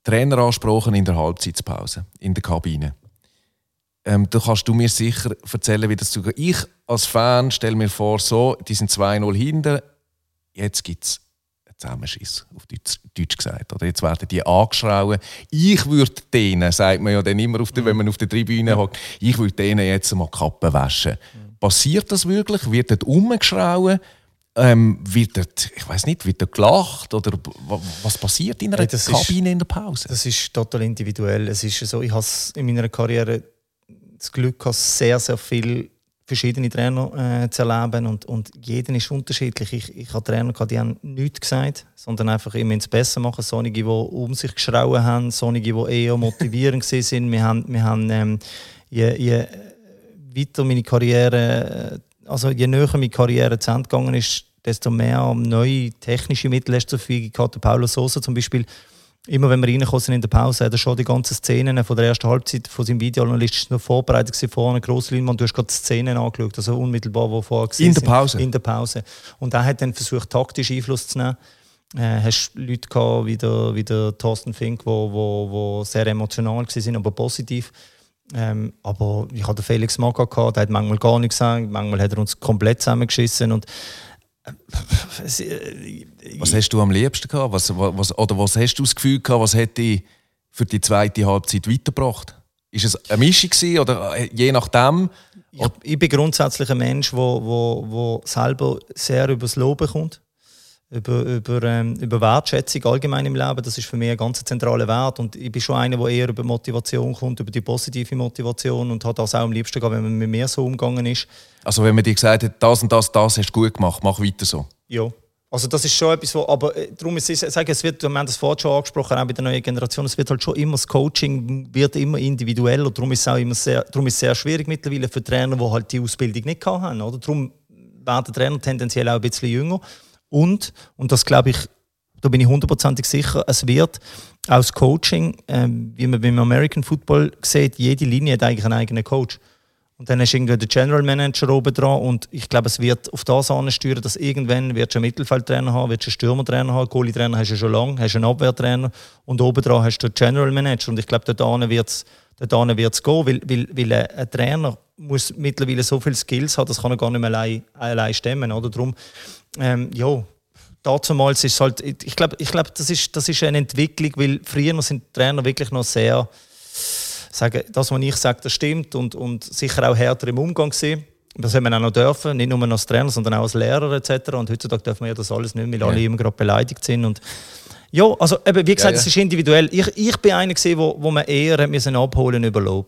Trainer angesprochen in der Halbzeitpause, in der Kabine. Ähm, da kannst du mir sicher erzählen, wie das zugeht. Ich als Fan stelle mir vor, so, die sind zwei null hinten, jetzt gibt es einen Zusammenschiss, auf Deutsch, Deutsch gesagt. Oder jetzt werden die angeschrauen. Ich würde denen, sagt man ja dann immer, auf der, wenn man auf der Tribüne hockt, ich würde denen jetzt mal die Kappe waschen. Mhm. Passiert das wirklich? Wird dort rumgeschrauen? Ähm, wird dort, ich weiß nicht, wird dort gelacht? Oder was passiert in einer hey, Kabine ist, in der Pause? Das ist total individuell. Es ist so, ich habe in meiner Karriere das Glück gehabt, sehr, sehr viele verschiedene Trainer äh, zu erleben und, und jeder ist unterschiedlich. Ich, ich habe Trainer gehabt, die haben nichts gesagt, sondern einfach immer ins Besser machen. Solche, die um sich geschrauen haben, solche, die eher motivierend waren. Wir haben, wir haben ähm, je, je weiter meine Karriere, also je näher meine Karriere zu Ende gegangen ist, desto mehr neue technische Mittel hast du zur Verfügung gehabt. Paulo Sousa zum Beispiel. Immer wenn wir reingekommen sind in der Pause, hat er schon die ganzen Szenen von der ersten Halbzeit von seinem Videoanalyst noch vorbereitet gewesen, vorne grosse Leinwand. Du hast gerade die Szenen angeschaut, also unmittelbar, wo vorher gesehen in der Pause? In der Pause. Und er hat dann versucht, taktisch Einfluss zu nehmen. Äh, hast Leute gehabt, wie der, wie der Thorsten Fink, wo, wo, wo sehr emotional waren, aber positiv. Ähm, aber ich hatte Felix Magath gehabt, der hat manchmal gar nichts gesagt, manchmal hat er uns komplett zusammengeschissen. Und was hast du am liebsten gehabt? Was, was, oder was hast du das Gefühl gehabt, was hätte dich für die zweite Halbzeit weitergebracht? Ist es eine Mischung gewesen, oder je nachdem? Ich, ich bin grundsätzlich ein Mensch, der wo, wo, wo selber sehr über das Loben kommt. Über, über, ähm, über Wertschätzung allgemein im Leben. Das ist für mich ein ganz zentraler Wert. Und ich bin schon einer, der eher über Motivation kommt, über die positive Motivation und hat das auch am liebsten gehabt, wenn man mit mir so umgegangen ist. Also wenn man dir gesagt hat, das und das, das hast du gut gemacht, mach weiter so. Ja. Also das ist schon etwas, wo, aber äh, darum ist es, sage, es wird, wir haben das vorhin schon angesprochen, auch bei der neuen Generation, es wird halt schon immer, das Coaching wird immer individueller. Darum ist es auch immer sehr, darum ist es sehr schwierig mittlerweile für Trainer, die halt die Ausbildung nicht hatten. Oder? Darum werden Trainer tendenziell auch ein bisschen jünger. Und, und das glaube ich, da bin ich hundertprozentig sicher, es wird auch das Coaching, äh, wie man beim American Football sieht, jede Linie hat eigentlich einen eigenen Coach. Und dann hast du irgendwie den General Manager oben dran und ich glaube, es wird auf das ansteuern, dass irgendwann wird du einen Mittelfeldtrainer haben, wird du einen Stürmertrainer haben, Goalie-Trainer hast du schon lange, hast einen Abwehrtrainer und oben dran hast du den General Manager. Und ich glaube, dort wird es gehen, weil, weil, weil ein Trainer muss mittlerweile so viele Skills haben, das kann er gar nicht mehr allein, allein stemmen. Oder? Darum, ähm, ja, damals ist es halt, ich glaube, ich glaub, das, ist, das ist eine Entwicklung, weil früher sind Trainer wirklich noch sehr, sagen, das, was ich sage, das stimmt und, und sicher auch härter im Umgang gewesen. Das soll man auch noch dürfen, nicht nur als Trainer, sondern auch als Lehrer et cetera. Und heutzutage dürfen wir ja das alles nicht, weil ja. alle immer gerade beleidigt sind. Und ja, also eben, wie gesagt, es ja, ja. ist individuell. Ich, ich bin einer gewesen, wo, wo man eher hat müssen abholen über Lob.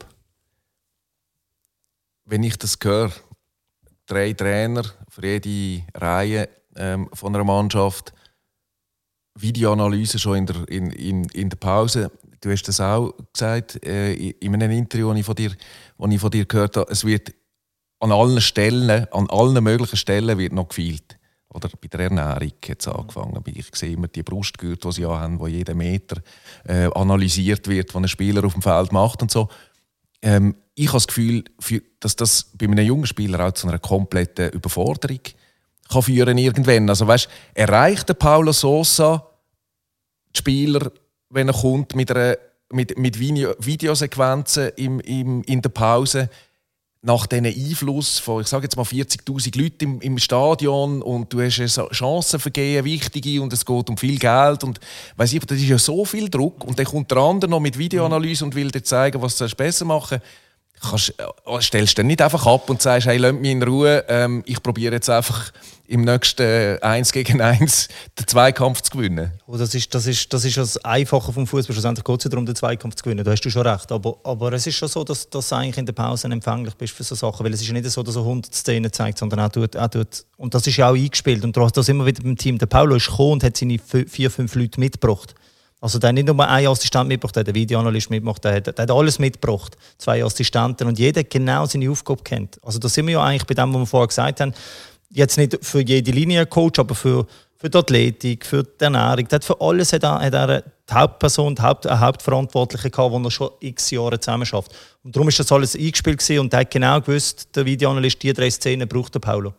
Wenn ich das höre, drei Trainer für jede Reihe ähm, von einer Mannschaft, Videoanalyse schon in der, in, in, in der Pause. Du hast das auch gesagt äh, in einem Interview, das ich von dir, das ich von dir gehört habe. Es wird an allen Stellen, an allen möglichen Stellen wird noch gefeilt. Oder bei der Ernährung hat es angefangen. Ich sehe immer die Brustgürtel, die sie haben, wo jeden Meter äh, analysiert wird, was ein Spieler auf dem Feld macht und so. Ähm, ich habe das Gefühl, dass das bei einem jungen Spieler auch zu einer kompletten Überforderung kann führen irgendwann. Also weißt, erreicht der Paulo Sousa die Spieler, wenn er kommt mit, einer, mit, mit Video, Videosequenzen im, im, in der Pause, nach diesem Einfluss von, ich sage jetzt mal vierzigtausend Leuten im, im Stadion und du hast eine Chance vergeben, wichtige, und es geht um viel Geld und weiss ich, das ist ja so viel Druck und dann kommt der andere noch mit Videoanalyse und will dir zeigen, was du besser machen kannst. Du stellst dann nicht einfach ab und sagst, hey, lass mich in Ruhe, ähm, ich probiere jetzt einfach im nächsten eins gegen eins den Zweikampf zu gewinnen. Oh, das ist das, ist, das, ist das Einfache vom Fußball. Schlussendlich geht es ja darum, den Zweikampf zu gewinnen. Da hast du schon recht. Aber, aber es ist schon so, dass, dass du eigentlich in der Pause empfänglich bist für solche Sachen. Weil es ist ja nicht so, dass er hundert Szenen zeigt, sondern auch tut, auch tut. Und das ist ja auch eingespielt. Und du hast das immer wieder beim Team. Der Paulo ist gekommen und hat seine vier, fünf Leute mitgebracht. Also der hat nicht nur einen Assistent mitgebracht, der hat einen Videoanalyst mitgebracht, der hat, der hat alles mitgebracht. Zwei Assistenten. Und jeder genau seine Aufgabe kennt. Also da sind wir ja eigentlich bei dem, was wir vorher gesagt haben, jetzt nicht für jede Linie ein Coach, aber für, für die Athletik, für die Ernährung. Der hat für alles hat er, hat er eine Hauptperson, die Haupt, eine Hauptverantwortliche gehabt, die er schon x Jahre zusammen schafft. Und darum ist das alles eingespielt gewesen und der hat genau gewusst, der Videoanalyst, die drei Szenen braucht der Paulo.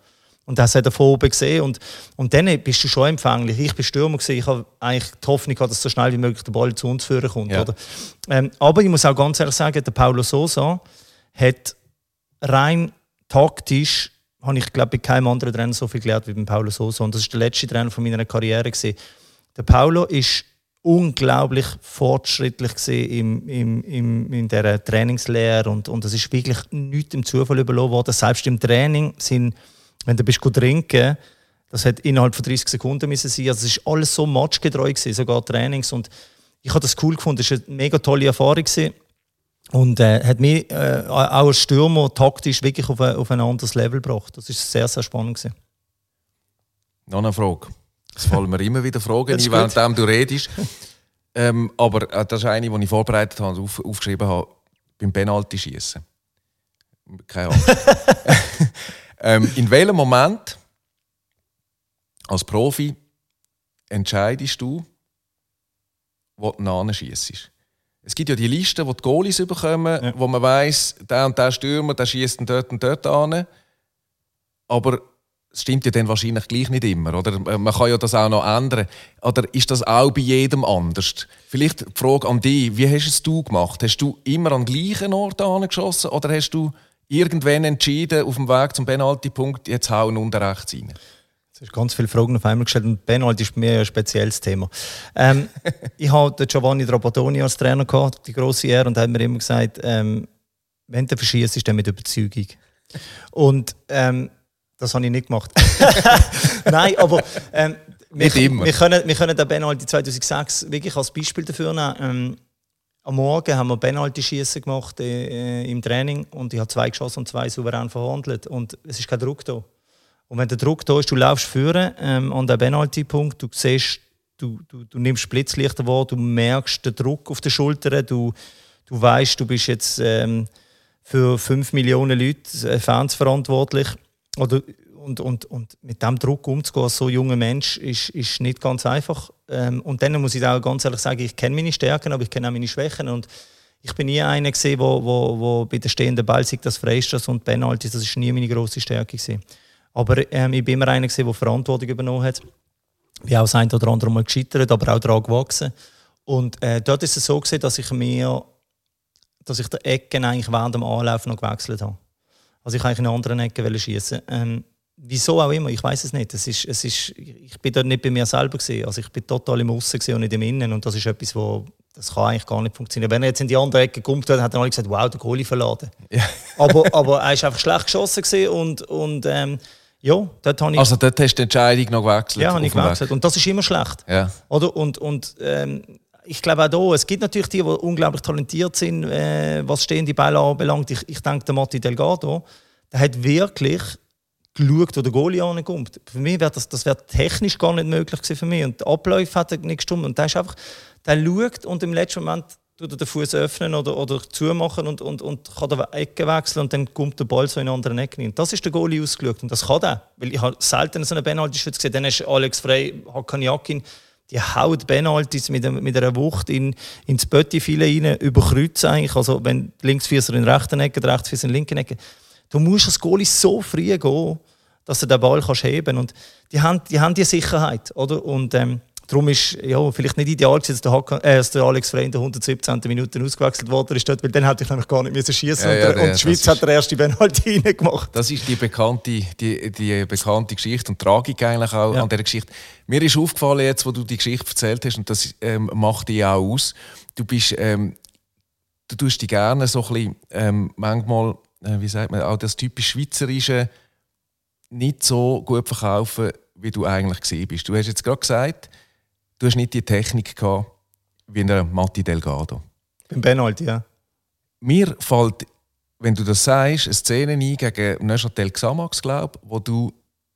Und das hat er von oben gesehen. Und, und dann bist du schon empfänglich. Ich bin Stürmer gewesen. Ich habe eigentlich die Hoffnung gehabt, dass so schnell wie möglich der Ball zu uns führen kommt. Ja. Oder? Ähm, aber ich muss auch ganz ehrlich sagen, der Paulo Sousa hat rein taktisch, habe ich glaube bei keinem anderen Trainer so viel gelernt wie beim Paulo Sousa. Und das ist der letzte Trainer von meiner Karriere gewesen. Der Paulo ist unglaublich fortschrittlich gewesen im, im, im, in dieser Trainingslehre und, und es ist wirklich nichts im Zufall überlassen worden. Selbst im Training sind, wenn du bist trinken, das hat innerhalb von dreißig Sekunden müssen sein. Also es ist alles so matchgetreu gewesen, sogar Trainings. Und ich habe das cool gefunden. Es war eine mega tolle Erfahrung gewesen. Und äh, hat mich äh, auch als Stürmer taktisch wirklich auf ein, auf ein anderes Level gebracht. Das war sehr, sehr spannend gewesen. Noch eine Frage. Es fallen mir immer wieder Fragen ein, während du redest. ähm, aber äh, das ist eine, die ich vorbereitet habe und auf, aufgeschrieben habe, beim Penalty-Schiessen. Keine Ahnung. ähm, in welchem Moment als Profi entscheidest du, wo du nachschiessest? Es gibt ja die Listen, wo die Goalies bekommen, ja. wo man weiss, der und der Stürmer, der schiesst dort und dort an. Aber es stimmt ja dann wahrscheinlich gleich nicht immer, oder? Man kann ja das auch noch ändern. Oder ist das auch bei jedem anders? Vielleicht die Frage an dich, wie hast es du gemacht? Hast du immer an den gleichen Ort geschossen oder hast du irgendwann entschieden, auf dem Weg zum Penaltypunkt, jetzt hauen unten rechts rein? Du hast ganz viele Fragen auf einmal gestellt und Penalty ist bei mir ein spezielles Thema. Ähm, ich hatte Giovanni Trapattoni als Trainer gehabt, die grosse Ehre, und er hat mir immer gesagt, ähm, wenn du verschießt, ist dann mit Überzeugung. Und ähm, das habe ich nicht gemacht. Nein, aber ähm, wir, wir, können, wir können den Penalty zweitausendsechs wirklich als Beispiel dafür nehmen. Ähm, am Morgen haben wir Penalty-Schiessen gemacht äh, im Training und ich habe zwei geschossen und zwei souverän verhandelt. Und es ist kein Druck da. Und wenn der Druck da ist, du laufst führen ähm, an den Penalty-Punkt, du siehst, du, du, du nimmst Blitzlichter wahr, du merkst den Druck auf den Schultern, du, du weißt, du bist jetzt ähm, für fünf Millionen Leute äh, Fans verantwortlich. Oder, und, und, und mit diesem Druck umzugehen als so junger Mensch ist, ist nicht ganz einfach. Ähm, und dann muss ich auch ganz ehrlich sagen, ich kenne meine Stärken, aber ich kenne auch meine Schwächen. Und ich bin nie einer gesehen, wo, wo, wo bei den stehenden Ball sagt, das Freistoß und Penalty, das ist nie meine grosse Stärke gewesen. Aber ähm, ich bin immer einer gesehen, der Verantwortung übernommen hat. Ich bin auch das eine oder andere Mal gescheitert, aber auch daran gewachsen. Und äh, dort ist es so gewesen, dass ich mir, dass ich die Ecken eigentlich während dem Anlauf noch gewechselt habe. Also ich wollte in einer anderen Ecke schiessen. Ähm, wieso auch immer, ich weiß es nicht. Es ist, es ist, ich bin dort nicht bei mir selber gewesen. Also ich bin total im Aussen und nicht im Innen. Und das ist etwas, wo, das kann eigentlich gar nicht funktionieren. Wenn er jetzt in die andere Ecke kommt, hat er alle gesagt, wow, der Goalie verladen. Ja. aber, aber er war einfach schlecht geschossen und, und ähm, ja, dort habe ich... Also dort hast du die Entscheidung noch gewechselt? Ja, habe ich gewechselt. Und das ist immer schlecht. Ja. Oder? Und, und ähm, ich glaube auch hier, es gibt natürlich die, die unglaublich talentiert sind, äh, was stehende Bälle anbelangt. Ich, ich denke, der Matti Delgado, der hat wirklich geschaut, wo der Goalie ankommt. Für mich wäre das, das wär technisch gar nicht möglich gewesen für mich. Und der Ablauf hat er nicht gestimmt. Und der ist einfach, der schaut und im letzten Moment tut er den Fuß öffnen oder, oder zumachen und, und, und kann die Ecke wechseln und dann kommt der Ball so in eine andere Ecke rein. Das ist der Goalie ausgeschaut und das kann er. Weil ich habe selten so einen Penalty-Schütze gesehen. Dann ist Alex Frey, Hakanyakin, die haut Penalties mit, mit einer Wucht in, ins Böttifile rein, über Kreuz eigentlich. Also wenn Linksfüßer in der rechten Ecke, der Rechtsfüßer in der linken Ecke. Du musst als Goalie so früh gehen, dass du den Ball kannst heben kannst. Und die haben, die haben die Sicherheit. Oder? Und ähm, darum ist ja, vielleicht nicht ideal, dass der, Hakan, äh, dass der Alex Frey in der hundertsiebzehnten Minute ausgewechselt worden ist, weil dann hätte ich nämlich gar nicht müssen schießen. Ja, ja, und, und die Schweiz hat den ersten Penalty reingemacht. Das ist die bekannte, die, die bekannte Geschichte und Tragik eigentlich auch ja. an dieser Geschichte. Mir ist aufgefallen jetzt, wo du die Geschichte erzählt hast, und das ähm, macht dich auch aus. Du bist, ähm, du tust dich gerne so ein bisschen, ähm, manchmal, äh, wie sagt man, auch das typisch Schweizerische nicht so gut verkaufen, wie du eigentlich gewesen bist. Du hast jetzt gerade gesagt, du hast nicht die Technik gehabt wie der Matti Delgado. Beim Penalty, ja. Mir fällt, wenn du das sagst, eine Szene ein gegen Neuchâtel Xamax, glaube ich, wo du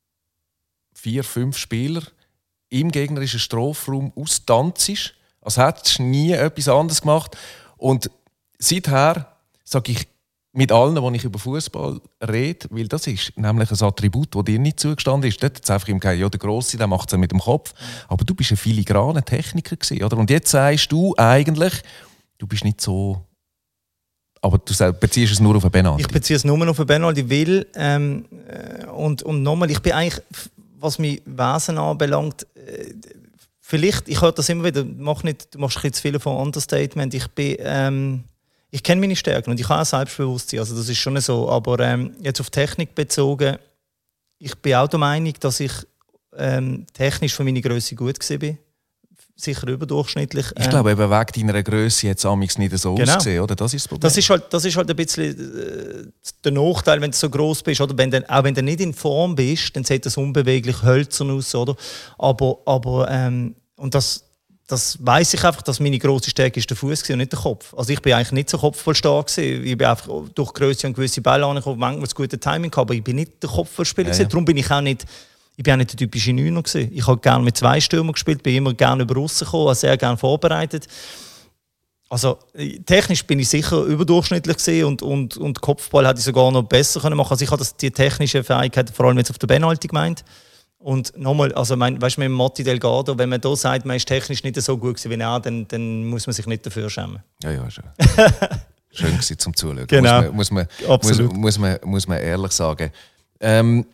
vier, fünf Spieler im gegnerischen Strafraum austanzst, als hättest du nie etwas anderes gemacht. Und seither sage ich mit allen, die ich über Fußball rede, weil das ist nämlich ein Attribut, das dir nicht zugestanden ist. Dort hat es einfach im Geist, ja, der Grosse, der macht es mit dem Kopf. Aber du bist ein filigraner Techniker gewesen, oder? Und jetzt sagst du eigentlich, du bist nicht so Aber du sagst, beziehst es nur auf einen Benaldi? Ich beziehe es nur auf einen Benaldi, weil ähm, und, und nochmal, ich bin eigentlich, was mein Wesen anbelangt, äh, vielleicht, ich höre das immer wieder, mach nicht, du machst ein bisschen zu viel von Understatement, ich bin, ähm, ich kenne meine Stärken und ich habe auch Selbstbewusstsein, also das ist schon so, aber ähm, jetzt auf Technik bezogen, ich bin auch der Meinung, dass ich ähm, technisch für meine Grösse gut war. Sicher überdurchschnittlich. Ich glaube, eben wegen deiner Grösse hat es amigs nicht so genau. ausgesehen, oder? Das ist das Problem. Das ist halt, das ist halt ein bisschen äh, der Nachteil, wenn du so gross bist. Oder wenn du, auch wenn du nicht in Form bist, dann sieht das unbeweglich hölzern aus. Oder? Aber, aber ähm, und das, das weiss ich einfach, dass meine grosse Stärke ist der Fuß und nicht der Kopf. Also ich bin eigentlich nicht so kopfballstark gewesen. Ich bin einfach durch Grösse und gewisse Bälle angekommen, manchmal das gute Timing gehabt, aber ich bin nicht der Kopfballspieler ja, ja. Darum bin ich auch nicht... Ich bin auch nicht der typische Neuner gewesen. Ich habe gerne mit zwei Stürmern gespielt, bin immer gerne über aussen gekommen, habe sehr gerne vorbereitet. Also technisch bin ich sicher überdurchschnittlich gewesen und, und, und Kopfball hätte ich sogar noch besser können machen. Also ich habe das, die technische Fähigkeit vor allem jetzt auf der Penalty gemeint. Und nochmal, also mein, weißt du, mit Matti Delgado, wenn man da sagt, man ist technisch nicht so gut gewesen wie er, dann, dann muss man sich nicht dafür schämen. Ja, ja, schon. Schön gewesen zum Zuschauen. Genau. Muss man, muss man, muss, muss man, muss man ehrlich sagen. Ähm,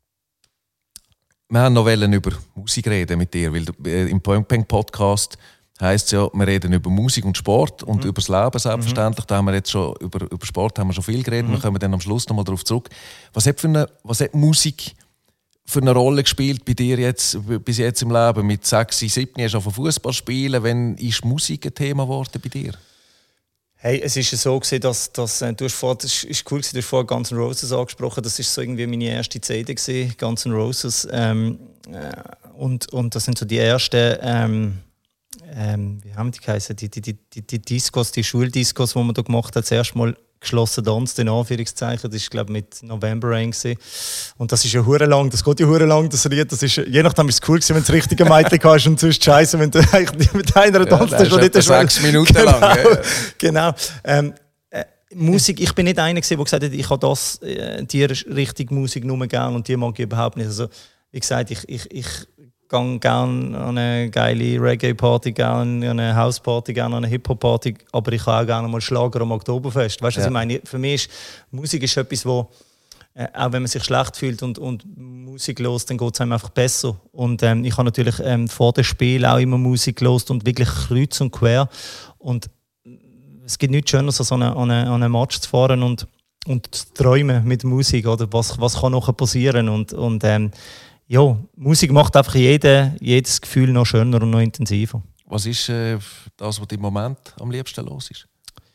Wir haben noch über Musik reden mit dir, weil im Peng Peng Podcast heisst es ja, wir reden über Musik und Sport und mhm. über das Leben selbstverständlich. Mhm. Da haben wir jetzt schon über, über Sport haben wir schon viel geredet. Mhm. Wir kommen dann am Schluss noch mal darauf zurück. Was hat, für eine, was hat Musik für eine Rolle gespielt bei dir jetzt, bis jetzt im Leben? Mit sechs, sieben hast du auf Fußball spielen. Wann ist Musik ein Thema geworden bei dir? Hey, es ist so gewesen, dass, dass äh, du hast vor, das ist cool gewesen, du hast vorher Guns N' Roses angesprochen. Das ist so irgendwie meine erste C D gewesen, Guns N' Roses. Ähm, äh, und, und das sind so die ersten, ähm, ähm, wie haben die geheißen? Die, die, die, die, die Discos, die Schuldiscos, die man da gemacht hat. Das erste Mal geschlossen Tanz, in Anführungszeichen. Das war, glaube ich, mit November Rain gewesen. Und das ist ja hure lang, das geht ja hure lang, das Lied. Das ist, je nachdem ist es cool gewesen, wenn du das richtige Mädchen hast und sonst scheiße, wenn du eigentlich mit einer tanzt, ja, schon nicht sechs Minuten genau, lang. Ja. Genau. Ähm, äh, Musik, ich bin nicht einer gewesen, der gesagt hat, ich habe das, äh, die richtige Musik nur gerne und die mag ich überhaupt nicht. Also, wie gesagt, ich, ich, ich gehe gerne an eine geile Reggae-Party, gerne an eine House-Party, gerne an eine Hip-Hop-Party, aber ich kann auch gerne mal Schlager am Oktoberfest. Weißt du, was ja. ich meine? Für mich ist Musik ist etwas, wo äh, auch wenn man sich schlecht fühlt und, und Musik hört, dann geht es einem einfach besser. Und ähm, ich habe natürlich ähm, vor dem Spiel auch immer Musik gehört und wirklich kreuz und quer. Und es gibt nichts Schöneres, als an einem Match zu fahren und, und zu träumen mit Musik. Oder was, was kann noch passieren? Und, und ähm, ja, Musik macht einfach jede, jedes Gefühl noch schöner und noch intensiver. Was ist äh, das, was im Moment am liebsten los ist?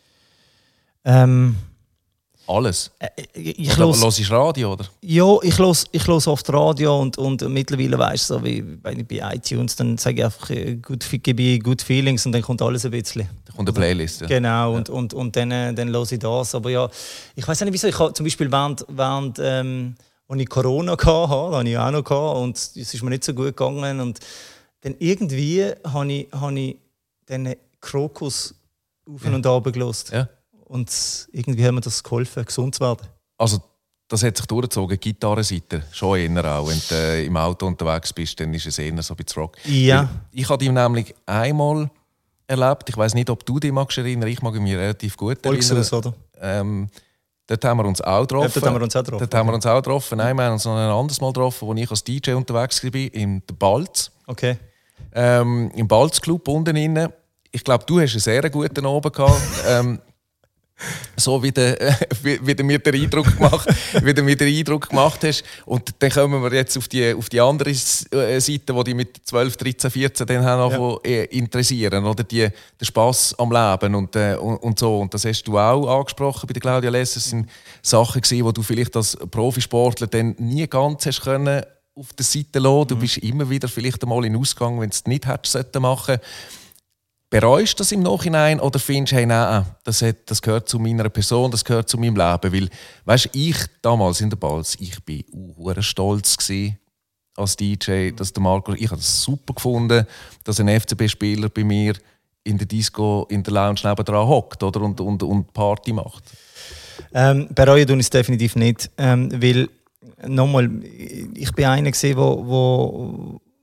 Ähm, Alles? Äh, ich oder los, hörst du Radio, oder? Ja, ich höre ich los oft Radio und, und mittlerweile weißt du, so wie bei, bei iTunes, dann sage ich einfach, good, gebe ich Good Feelings und dann kommt alles ein bisschen. Da kommt eine Playlist, ja. Genau, ja. und, und, und dann, dann höre ich das. Aber ja, ich weiß nicht wieso, ich habe zum Beispiel während, während ähm, als ich Corona hatte, da hatte ich auch noch und es ist mir nicht so gut gegangen. Und dann irgendwie habe ich, habe ich den Krokus auf ja. und runter gehört. Ja. Und irgendwie hat mir das geholfen, gesund zu werden. Also, das hat sich durchgezogen, Gitarrenseite, schon eher auch. Wenn du äh, im Auto unterwegs bist, dann ist es eher so ein bisschen Rock. Ja. Weil ich habe ihn nämlich einmal erlebt, ich weiss nicht, ob du dich magst erinnern, ich mag mich relativ gut erinnern. Volkshaus, oder? Ähm, Dort haben wir uns auch getroffen. Ja, dort haben wir uns auch getroffen. Dort haben wir uns auch getroffen. Nein, wir haben uns noch ein anderes Mal getroffen, als ich als D J unterwegs war, in der Balz. Okay. Ähm, Im Balz-Club unten innen. Ich glaube, du hast einen sehr guten Abend gehabt. ähm, so wie, de, äh, wie, wie du mir den Eindruck gemacht, wie du mir den Eindruck gemacht hast. Und dann kommen wir jetzt auf die, auf die andere Seite, die dich mit zwölf, dreizehn, vierzehn dann haben ja. interessieren. Oder die, der Spass am Leben und, äh, und, und so. Und das hast du auch angesprochen bei der Claudia Less. Das sind Sachen gewesen, die du vielleicht als Profisportler dann nie ganz hast können auf der Seite lassen. Du mhm. bist immer wieder vielleicht einmal in Ausgang, wenn du es nicht hättest machen sollen. Bereust du das im Nachhinein oder findest du, hey, nein, das, hat, das gehört zu meiner Person, das gehört zu meinem Leben? Weil, weißt, ich damals in der Balz, ich war uh, stolz gewesen, als D J, dass der Marco, ich habe es super gefunden, dass ein F C B-Spieler bei mir in der Disco, in der Lounge nebendran hockt oder, und, und, und Party macht. Ähm, bereuen tue ich es definitiv nicht, ähm, weil nochmal, ich bin einer gewesen, wo, wo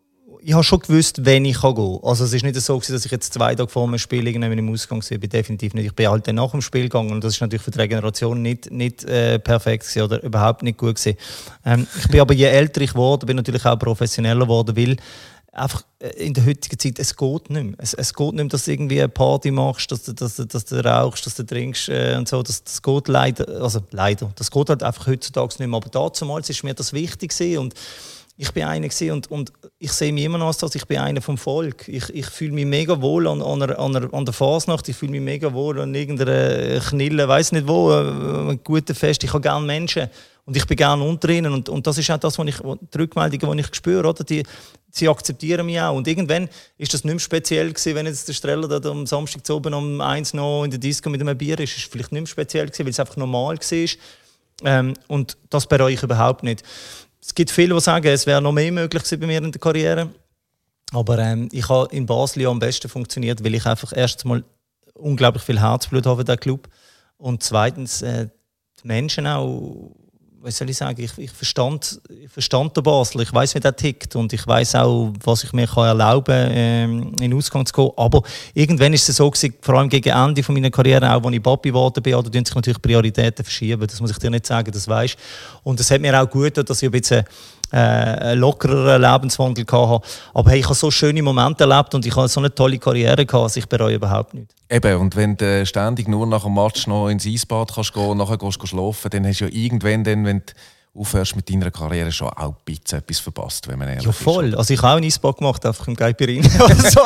ich habe schon gewusst, wenn ich gehen kann. Also es ist nicht so, dass ich jetzt zwei Tage vor dem Spiel irgendwann im Ausgang war. Ich bin definitiv nicht. Ich bin halt dann nach dem Spiel gegangen und das ist natürlich für die Regeneration nicht, nicht äh, perfekt gewesen oder überhaupt nicht gut gewesen. Ähm, ich bin aber je älter ich wurde, bin natürlich auch professioneller geworden, weil einfach in der heutigen Zeit, es geht nicht mehr. Es, es geht nicht mehr, dass du irgendwie eine Party machst, dass du, dass du, dass du rauchst, dass du trinkst äh, und so. Das, das geht leider, also leider, das geht halt einfach heutzutage nicht mehr. Aber damals war mir das wichtig gewesen und ich bin einer und, und ich sehe mich immer noch als das, ich bin einer vom Volk. Ich, ich fühle mich mega wohl an, an, einer, an, einer, an der Fasnacht, ich fühle mich mega wohl an irgendeiner Knille, weiß nicht wo, ein gutes Fest. Ich habe gerne Menschen und ich bin gerne unter ihnen. Und, und das ist auch das, was ich, die Rückmeldungen, die ich spüre. Oder? Die, sie akzeptieren mich auch. Und irgendwann ist das nicht mehr speziell gewesen, wenn jetzt der Streller da am Samstag zu oben um eins noch in der Disco mit einem Bier ist. Es war vielleicht nicht mehr speziell gewesen, weil es einfach normal war. Ähm, und das bereue ich überhaupt nicht. Es gibt viele, die sagen, es wäre noch mehr möglich gewesen bei mir in der Karriere. Aber ähm, ich habe in Basel ja am besten funktioniert, weil ich einfach erstens mal unglaublich viel Herzblut habe für diesen Club. Und zweitens äh, die Menschen auch, was soll ich sagen, ich, ich, verstand, ich verstand den Basel, ich weiss, wie der tickt und ich weiss auch, was ich mir kann erlauben kann, ähm, in den Ausgang zu gehen. Aber irgendwann ist es so gewesen, vor allem gegen Ende von meiner Karriere, auch als ich Papi geworden bin, da tun sich natürlich Prioritäten verschieben, das muss ich dir nicht sagen, das weisst. Und es hat mir auch gut getan, dass ich ein bisschen äh, einen lockereren Lebenswandel hatte. Aber hey, ich habe so schöne Momente erlebt und ich habe so eine tolle Karriere gehabt, also ich bereue überhaupt nicht. Eben, und wenn du ständig nur nach dem Match noch ins Eisbad kannst gehen und nachher gehst du schlafen, dann hast du ja irgendwann, dann, wenn du aufhörst mit deiner Karriere, schon auch ein bisschen etwas verpasst, wenn man ehrlich ja, voll. Ist. Also ich habe auch ein Eisbad gemacht, einfach im Geipirin. Also.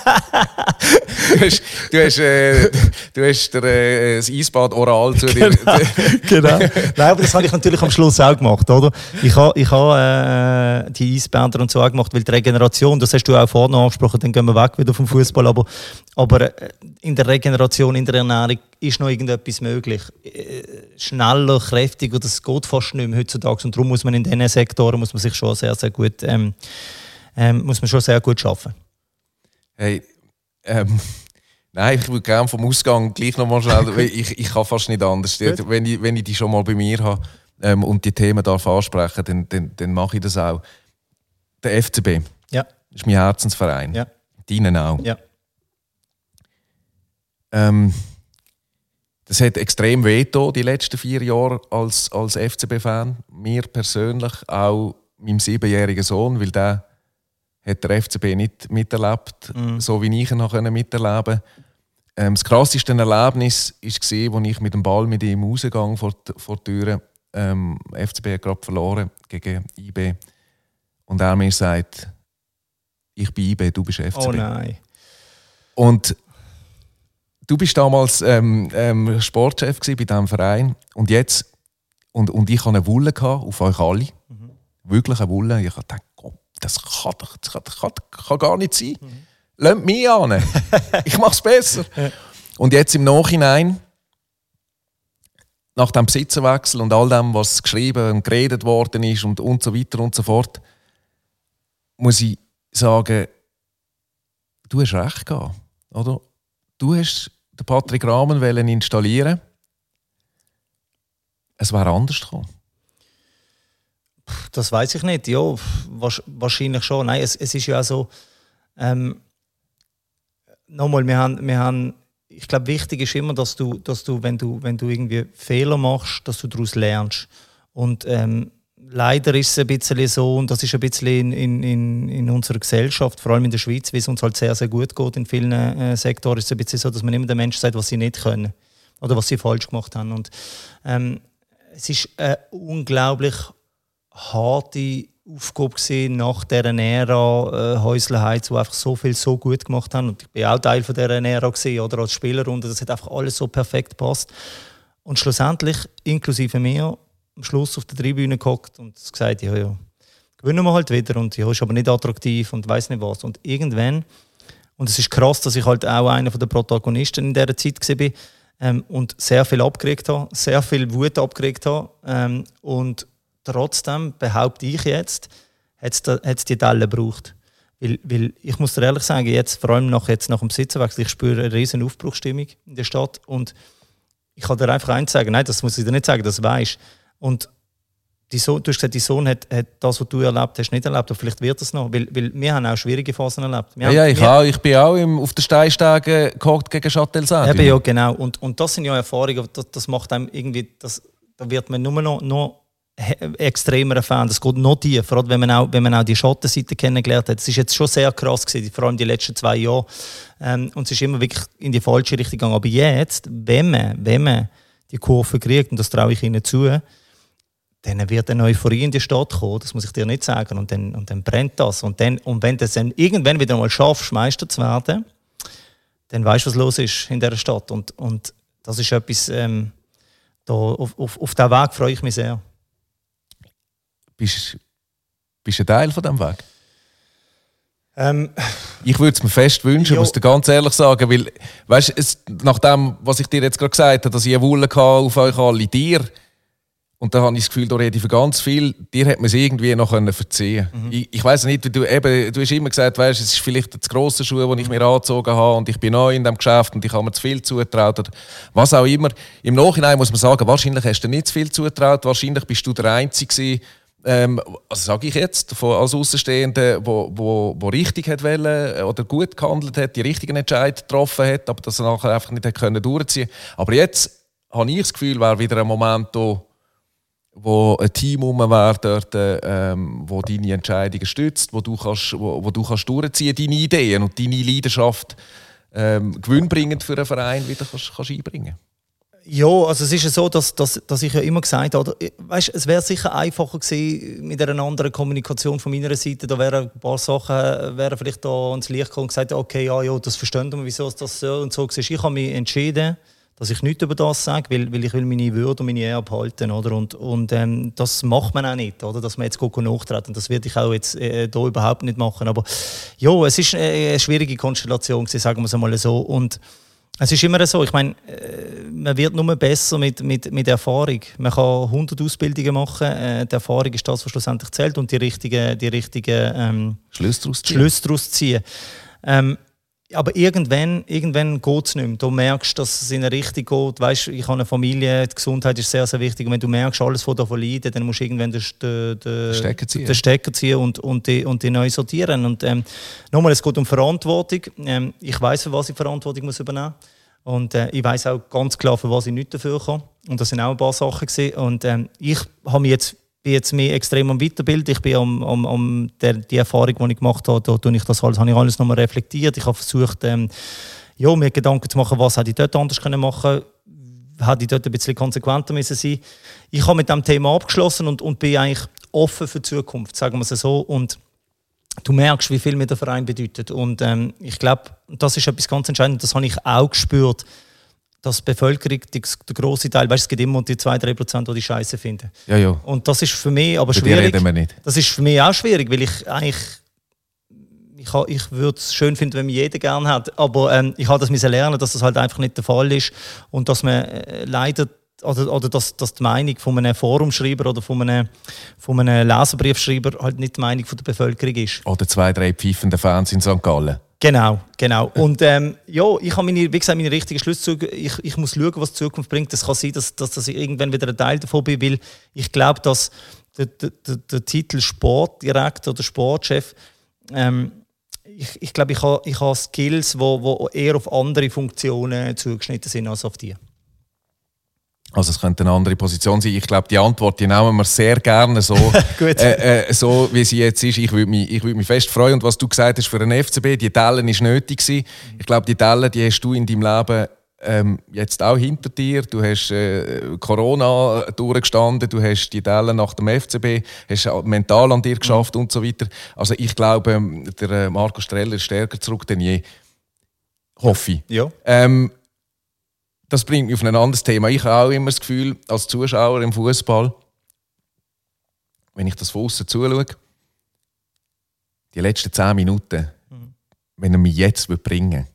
du hast, du hast, äh, du hast der, äh, das Eisbad oral zu dir. Genau. Genau. Nein, aber das habe ich natürlich am Schluss auch gemacht, oder? Ich habe, ich habe äh, die Eisbänder und so auch gemacht, weil die Regeneration, das hast du auch vorhin angesprochen, dann gehen wir weg wieder vom Fußball, aber, aber in der Regeneration, in der Ernährung ist noch irgendetwas möglich. Schneller, kräftiger, das geht fast nicht mehr heutzutage. Und darum muss man in diesen Sektoren muss man sich schon sehr, sehr gut, ähm, ähm, muss man schon sehr gut arbeiten. Hey, ähm, nein, ich würde gerne vom Ausgang gleich noch mal schnell, ich, ich kann fast nicht anders. Wenn ich, wenn ich die schon mal bei mir habe ähm, und die Themen darf ansprechen, dann, dann, dann mache ich das auch. Der F C B ja. ist mein Herzensverein. Ja. Deinen auch. Ja. Ähm, das hat extrem wehgetan, die letzten vier Jahre als, als F C B-Fan. Mir persönlich, auch meinem siebenjährigen Sohn, weil der hat der F C B nicht miterlebt, mm. so wie ich ihn noch miterleben konnte. Ähm, das krasseste Erlebnis war, als ich mit dem Ball mit ihm rausgegangen vor, vor die Türe. Ähm, F C B hat gerade verloren gegen I B. Und er mir sagt, ich bin I B, du bist F C B. Oh nein. Und du bist damals ähm, ähm, Sportchef bei diesem Verein und jetzt und, und ich hatte eine Wulle auf euch alle. Mhm. Wirklich eine Wulle. Ich dachte, oh, das kann doch das kann, kann, kann gar nicht sein. Mhm. Lasst mich an. Ich mache es besser. Und jetzt im Nachhinein, nach dem Besitzerwechsel und all dem, was geschrieben und geredet worden ist und, und so weiter und so fort, muss ich sagen, du hast recht gehabt, oder? Du hast den Patrick Rahmen installieren. Es wäre anders gekommen. Das weiß ich nicht. Ja, wahrscheinlich schon. Nein, es, es ist ja auch so. Ähm, nochmal, wir haben, wir haben, ich glaube, wichtig ist immer, dass du, dass du, wenn du, wenn du irgendwie Fehler machst, dass du daraus lernst. Und ähm, leider ist es ein bisschen so, und das ist ein bisschen in, in, in unserer Gesellschaft, vor allem in der Schweiz, wie es uns halt sehr, sehr gut geht in vielen äh, Sektoren, ist es ein bisschen so, dass man immer den Menschen sagt, was sie nicht können oder was sie falsch gemacht haben. Und ähm, es ist eine unglaublich harte Aufgabe gewesen, nach dieser Ära äh, Häusle Heiz, die einfach so viel so gut gemacht haben. Und ich war auch Teil von dieser Ära gewesen, oder als Spieler, und das hat einfach alles so perfekt gepasst. Und schlussendlich, inklusive mir, am Schluss auf der Tribüne gehockt und gesagt, ja, ja, gewinnen wir halt wieder und ja, ist aber nicht attraktiv und weiss nicht was. Und irgendwann, und es ist krass, dass ich halt auch einer der Protagonisten in dieser Zeit war ähm, und sehr viel abgeregt habe, sehr viel Wut abgeregt habe. Ähm, und trotzdem behaupte ich jetzt, hat es die Delle gebraucht. Weil, weil ich muss dir ehrlich sagen, jetzt, vor allem nach, jetzt nach dem Besitzerwechsel, ich spüre eine riesen Aufbruchsstimmung in der Stadt und ich kann dir einfach eins sagen, nein, das muss ich dir nicht sagen, das weisst. Und die Sohn, du hast gesagt, dein Sohn hat, hat das, was du erlebt hast, nicht erlebt. Aber vielleicht wird es noch. Weil, weil wir haben auch schwierige Phasen erlebt. Wir ja, haben, ja, ich, wir, auch, ich bin auch im, auf den Steinstegen gehockt gegen Châtel-Saint. Eben, ja, genau. Und, und das sind ja Erfahrungen, das, das macht einem irgendwie, das, da wird man nur noch, noch extremer Fan. Das geht noch tiefer, gerade wenn man auch, wenn man auch die Schattenseite kennengelernt hat. Es ist jetzt schon sehr krass gewesen, vor allem die letzten zwei Jahre. Ähm, und es ist immer wirklich in die falsche Richtung gegangen. Aber jetzt, wenn man, wenn man die Kurve kriegt, und das traue ich ihnen zu, dann wird eine Euphorie in die Stadt kommen, das muss ich dir nicht sagen. Und dann, und dann brennt das. Und, dann, und wenn du es dann irgendwann wieder mal schaffst, Meister zu werden, dann weißt du, was los ist in dieser Stadt. Und, und das ist etwas, ähm, da, auf, auf, auf diesen Weg freue ich mich sehr. Bist du ein Teil von diesem Weg? Ähm, ich würde es mir fest wünschen, jo. muss dir ganz ehrlich sagen, weil, weißt, es, nach dem, was ich dir jetzt gerade gesagt habe, dass ich eine Wulle auf euch alle, dir, und da habe ich das Gefühl, da rede ich für ganz viel, dir hat man es irgendwie noch verziehen können. Mhm. Ich, ich weiss nicht, wie du, eben, du hast immer gesagt, weißt, es ist vielleicht das grosse Schuh, den ich mir angezogen habe und ich bin neu in diesem Geschäft und ich habe mir zu viel zugetraut oder was auch immer. Im Nachhinein muss man sagen, wahrscheinlich hast du dir nicht zu viel zugetraut, wahrscheinlich bist du der Einzige gewesen, ähm, also sage ich jetzt, von, als Außenstehender, wo, wo, wo richtig hat wollen, oder gut gehandelt hat, die richtigen Entscheidungen getroffen hat, aber das nachher einfach nicht hat können durchziehen. Aber jetzt habe ich das Gefühl, wäre wieder ein Moment da, wo ein Team herum wäre, dort, ähm, wo deine Entscheidungen stützt, wo du kannst, wo, wo du kannst durchziehen, deine Ideen und deine Leidenschaft ähm, gewinnbringend für einen Verein wieder kannst, kannst einbringen. Ja, also es ist ja so, dass, dass, dass ich ja immer gesagt habe, weißt, es wäre sicher einfacher gewesen mit einer anderen Kommunikation von meiner Seite. Da wären ein paar Sachen wären vielleicht da ans Licht gekommen und gesagt, okay, ja, ja, das verstehen wir, wieso das so und so ist. Ich habe mich entschieden, dass ich nichts über das sage, weil, weil ich will meine Würde und meine Ehre behalten, oder? Und, und ähm, das macht man auch nicht, oder? Dass man jetzt nachtreten. Das werde ich auch jetzt äh, hier überhaupt nicht machen. Aber ja, es ist eine, eine schwierige Konstellation gewesen, sagen wir es einmal so. Und es ist immer so, ich meine, äh, man wird nur besser mit, mit, mit Erfahrung. Man kann hundert Ausbildungen machen, äh, die Erfahrung ist das, was schlussendlich zählt und die richtigen, die richtigen ähm, Schlüsse daraus ziehen. Schlüsse daraus ziehen. Ähm, aber irgendwann, irgendwann geht es nicht mehr. Du merkst, dass es in eine Richtung geht. Weißt, ich habe eine Familie, die Gesundheit ist sehr, sehr wichtig. Und wenn du merkst, alles von davon leidet, dann musst du irgendwann den, den, den, Stecker ziehen, den Stecker ziehen und, und, die, und die neu sortieren. Und ähm, nochmal, es geht um Verantwortung. Ähm, ich weiss, für was ich Verantwortung muss übernehmen muss. Und äh, ich weiss auch ganz klar, für was ich nicht dafür kann. Und das sind auch ein paar Sachen gewesen. Und ähm, ich habe mich jetzt bin jetzt mehr extrem am Weiterbilden. Ich bin am, am, am der, die Erfahrung, die ich gemacht habe, da tue ich das alles, habe ich alles nochmal reflektiert. Ich habe versucht, ähm, ja, mir Gedanken zu machen, was hätte ich dort anders können machen können, hätte ich dort ein bisschen konsequenter müssen sein. Ich habe mit diesem Thema abgeschlossen und, und bin eigentlich offen für die Zukunft, sagen wir es so. Und du merkst, wie viel mir der Verein bedeutet. Und ähm, ich glaube, das ist etwas ganz Entscheidendes. Das habe ich auch gespürt, dass die Bevölkerung, die, der grosse Teil, weißt, es gibt immer die zwei bis drei Prozent, die die Scheiße finden. Ja, ja. Und das ist für mich aber Über schwierig. die reden wir nicht. Das ist für mich auch schwierig, weil ich eigentlich ich, ich würde es schön finden, wenn mich jeder gerne hat, aber ähm, ich habe das müssen lernen, dass das halt einfach nicht der Fall ist und dass man äh, leider oder, oder dass, dass die Meinung von einem Forumschreiber oder von einem, von einem Leserbriefschreiber halt nicht die Meinung von der Bevölkerung ist. Oder zwei, drei pfeifende Fans in Sankt Gallen. Genau, genau. Und ähm, ja, ich habe meine, wie gesagt, meine richtigen Schlüsse. Ich, ich muss schauen, was die Zukunft bringt. Es kann sein, dass, dass, dass ich irgendwann wieder ein Teil davon bin, weil ich glaube, dass der, der, der, der Titel Sportdirektor oder Sportchef, ähm, ich, ich glaube, ich habe ich habe Skills, die wo, wo eher auf andere Funktionen zugeschnitten sind als auf die. Also es könnte eine andere Position sein. Ich glaube, die Antwort die nehmen wir sehr gerne so, äh, äh, so wie sie jetzt ist. Ich würde mich, ich würde mich fest freuen. Und was du gesagt hast für den F C B, die Dellen war nötig gewesen. Ich glaube, die Dellen, die hast du in deinem Leben ähm, jetzt auch hinter dir. Du hast äh, Corona durchgestanden, du hast die Dellen nach dem F C B, hast mental an dir geschafft mhm. und so weiter. Also ich glaube, der Marco Streller ist stärker zurück denn je. Hoffe ich. Ja. Ähm, Das bringt mich auf ein anderes Thema. Ich habe auch immer das Gefühl, als Zuschauer im Fußball, wenn ich das von außen zuschaue, die letzten zehn Minuten, mhm. wenn er mich jetzt bringen würde,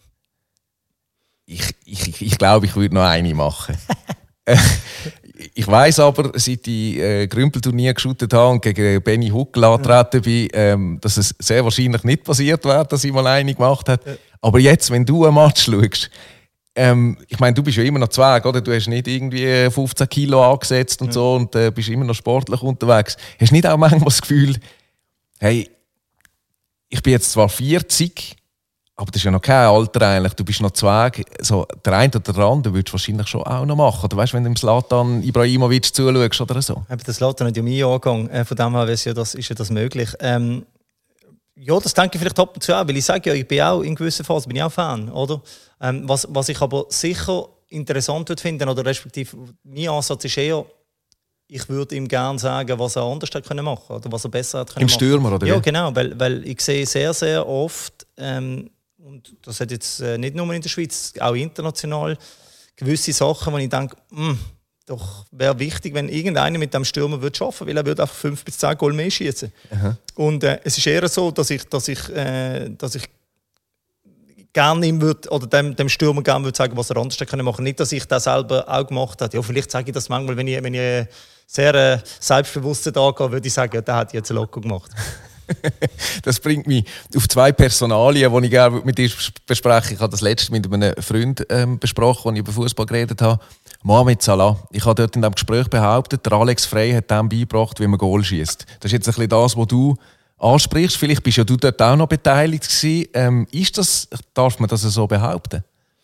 ich, ich, ich, ich glaube, ich würde noch eine machen. Ich weiss aber, seit ich äh, Grümpelturnier geschaut habe und gegen Benny Huckel angetreten bin, ähm, dass es sehr wahrscheinlich nicht passiert wäre, dass ich mal eine gemacht habe. Aber jetzt, wenn du ein Match schaust, Ähm, ich meine, du bist ja immer noch Zweig, oder? Du hast nicht irgendwie fünfzehn Kilo angesetzt und ja. so und äh, bist immer noch sportlich unterwegs. Hast du nicht auch manchmal das Gefühl, hey, ich bin jetzt zwar vierzig, aber das ist ja noch kein Alter eigentlich, du bist noch Zweig. So, der eine oder der andere würdest du wahrscheinlich schon auch noch machen. Oder weißt du, wenn du dem Zlatan Ibrahimovic zuschaust oder so? Aber der Zlatan hat ja meinen Jahrgang, äh, von dem her ist ja das, ist ja das möglich. Ähm, Ja, das denke ich vielleicht ab und zu auch, weil ich sage ja, ich bin auch in gewisser Phase bin ich auch Fan, oder? Ähm, was, was ich aber sicher interessant würde finden, oder respektive mein Ansatz ist eher, ich würde ihm gerne sagen, was er anders hätte können machen oder was er besser hätte können Im machen. Stürmer, oder? Ja, wie? genau, weil, weil ich sehe sehr, sehr oft, ähm, und das hat jetzt äh, nicht nur in der Schweiz, auch international, gewisse Sachen, wo ich denke, mh, doch wäre wichtig, wenn irgendeiner mit dem Stürmer würde schaffen, weil er würde einfach fünf bis zehn Goal mehr schießen. Und äh, es ist eher so, dass ich, dass ich, äh, dass ich gerne ihm würde, oder dem, dem Stürmer gerne würde sagen, was er anders machen könnte. Nicht, dass ich das selber auch gemacht habe. Ja, vielleicht sage ich das manchmal, wenn ich, wenn ich sehr äh, selbstbewusst da gehe, würde ich sagen, ja, der hat jetzt locker gemacht. Das bringt mich auf zwei Personalien, die ich gerne mit dir bespreche. Ich habe das letzte mit einem Freund ähm, besprochen, als ich über Fußball geredet habe. Mohamed Salah. Ich habe dort in diesem Gespräch behauptet, der Alex Frey hat dem beigebracht, wie man Goal schießt. Das ist jetzt ein bisschen das, was du ansprichst. Vielleicht bist ja du dort auch noch beteiligt gewesen. Ähm, ist das, darf man das so behaupten?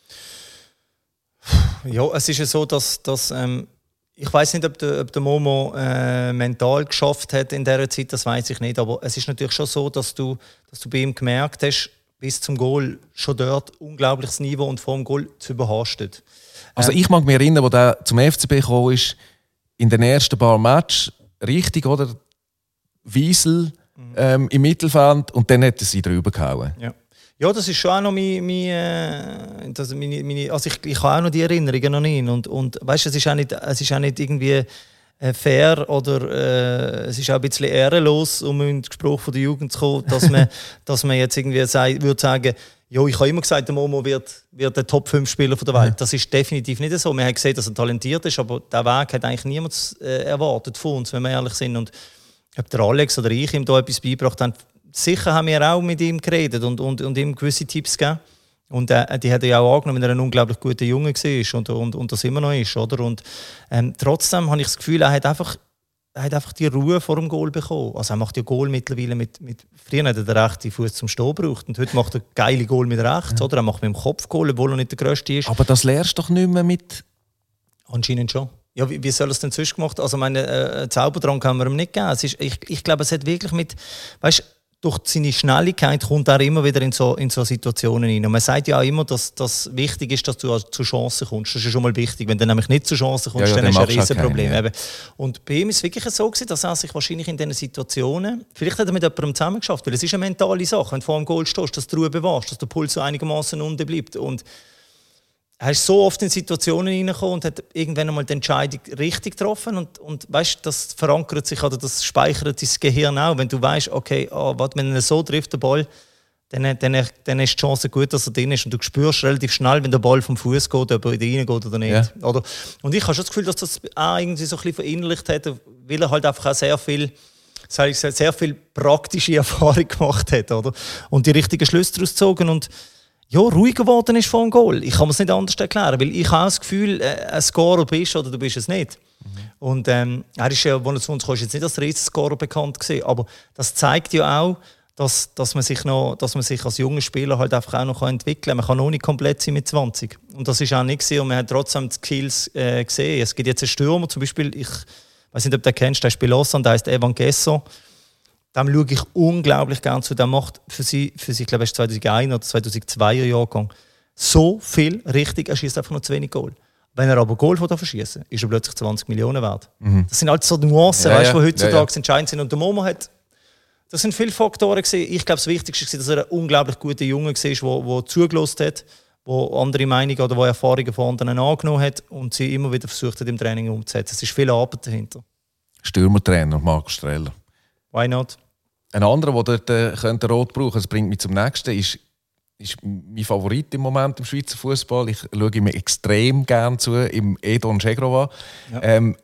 Ja, es ist ja so, dass, dass ähm, ich weiß nicht, ob der, ob der Momo äh, mental geschafft hat in dieser Zeit, das weiß ich nicht. Aber es ist natürlich schon so, dass du, dass du bei ihm gemerkt hast, bis zum Goal schon dort unglaubliches Niveau und vor dem Goal zu überhastet. Also ich mag mich erinnern, als er zum F C B gekommen ist, in den ersten paar Matches, richtig, oder? Wiesel mhm. ähm, im Mittelfeld und dann hat er sie drüber gehauen. Ja. Ja, das ist schon auch noch mein, mein, äh, das, meine, meine, also ich, ich habe auch noch die Erinnerungen an ihn und, und weißt, es ist auch nicht, es ist auch nicht irgendwie äh, fair oder äh, es ist auch ein bisschen ehrenlos, um in den Gespräch von der Jugend zu kommen, dass man, dass man jetzt irgendwie sei, würde sagen, ja, ich habe immer gesagt, der Momo wird, wird der Top fünf Spieler der Welt. Das ist definitiv nicht so. Wir haben gesehen, dass er talentiert ist, aber diesen Weg hat eigentlich niemand äh, erwartet von uns, wenn wir ehrlich sind. Und ob der Alex oder ich ihm da etwas beigebracht haben, sicher haben wir auch mit ihm geredet und, und, und ihm gewisse Tipps gegeben. Und äh, die hat er ja auch angenommen, wenn er ein unglaublich guter Junge war und, und, und das immer noch ist. Oder? Und, ähm, trotzdem habe ich das Gefühl, er hat einfach Er hat einfach die Ruhe vor dem Goal bekommen. Also er macht ja Goal mittlerweile mit, mit früher hat er den rechten Fuß zum Stehen gebraucht und heute macht er geile Goal mit rechts, ja. Oder? Er macht mit dem Kopf Goal, obwohl er nicht der Größte ist. Aber das lernst du doch nicht mehr mit... Anscheinend schon. Ja, wie, wie soll er es denn sonst gemacht? Also meine äh, Zaubertrank haben wir ihm nicht gegeben. Es ist, ich, ich glaube, es hat wirklich mit... Weißt, durch seine Schnelligkeit kommt er immer wieder in so, in so Situationen rein. Und man sagt ja auch immer, dass das wichtig ist, dass du zu Chancen kommst. Das ist schon mal wichtig. Wenn du nämlich nicht zu Chancen kommst, ja, ja, dann hast du ein Riesenproblem. Ja. Und bei ihm ist es wirklich so gewesen, dass er sich wahrscheinlich in diesen Situationen, vielleicht hat er mit jemandem zusammen geschafft, weil es ist eine mentale Sache, wenn du vor dem Goal stehst, dass du Ruhe bewahrst, dass der Puls so einigermaßen unten bleibt. Und er ist so oft in Situationen reingekommen und hat irgendwann einmal die Entscheidung richtig getroffen. Und, und weißt, das verankert sich oder das speichert dein Gehirn auch. Wenn du weißt, okay, oh, warte, wenn er so trifft, der Ball, dann, dann, dann ist die Chance gut, dass er drin ist. Und du spürst relativ schnell, wenn der Ball vom Fuß geht, ob er reingeht oder nicht. Ja. Oder? Und ich habe schon das Gefühl, dass das auch irgendwie so ein bisschen verinnerlicht hat, weil er halt einfach auch sehr viel, sehr viel praktische Erfahrung gemacht hat. Oder? Und die richtigen Schlüsse daraus gezogen. Und ja, ruhig geworden ist vor dem Goal. Ich kann es nicht anders erklären, weil ich habe das Gefühl, äh, ein Scorer bist oder du bist es nicht. Mhm. Und ähm, er ist ja, als er zu uns kam, jetzt nicht als Riesenscorer bekannt gewesen, aber das zeigt ja auch, dass, dass, man sich noch, dass man sich als junger Spieler halt einfach auch noch entwickeln kann. Man kann noch nicht komplett sein mit zwanzig. Und das ist auch nicht gewesen, und man hat trotzdem die Skills äh, gesehen. Es gibt jetzt einen Stürmer, zum Beispiel, ich weiß nicht, ob du den kennst, der ist bei Lausanne, der heisst Evan Gesso. Dem schaue ich unglaublich gerne zu. Der macht für sie, für sie ich glaube, es ist zweitausendeins oder zweitausendzweier Jahrgang, so viel richtig, er schießt einfach noch zu wenig Goal. Wenn er aber Goal verschießen ist er plötzlich zwanzig Millionen wert. Mhm. Das sind halt so Nuancen, ja, weißt, die ja, heutzutage ja, ja. entscheidend sind. Und der Momo hat, das sind viele Faktoren gewesen. Ich glaube, das Wichtigste war, dass er ein unglaublich guter Junge war, der zugelassen hat, der andere Meinungen oder der Erfahrungen von anderen angenommen hat und sie immer wieder versucht hat, im Training umzusetzen. Es ist viel Arbeit dahinter. Stürmertrainer Markus Streller. Why not? Ein anderer, der dort äh, könnte rot brauchen, das bringt mich zum nächsten, ist, ist mein Favorit im Moment im Schweizer Fußball. Ich schaue ihm extrem gerne zu, im Edon Žegrova. Ja. Ähm,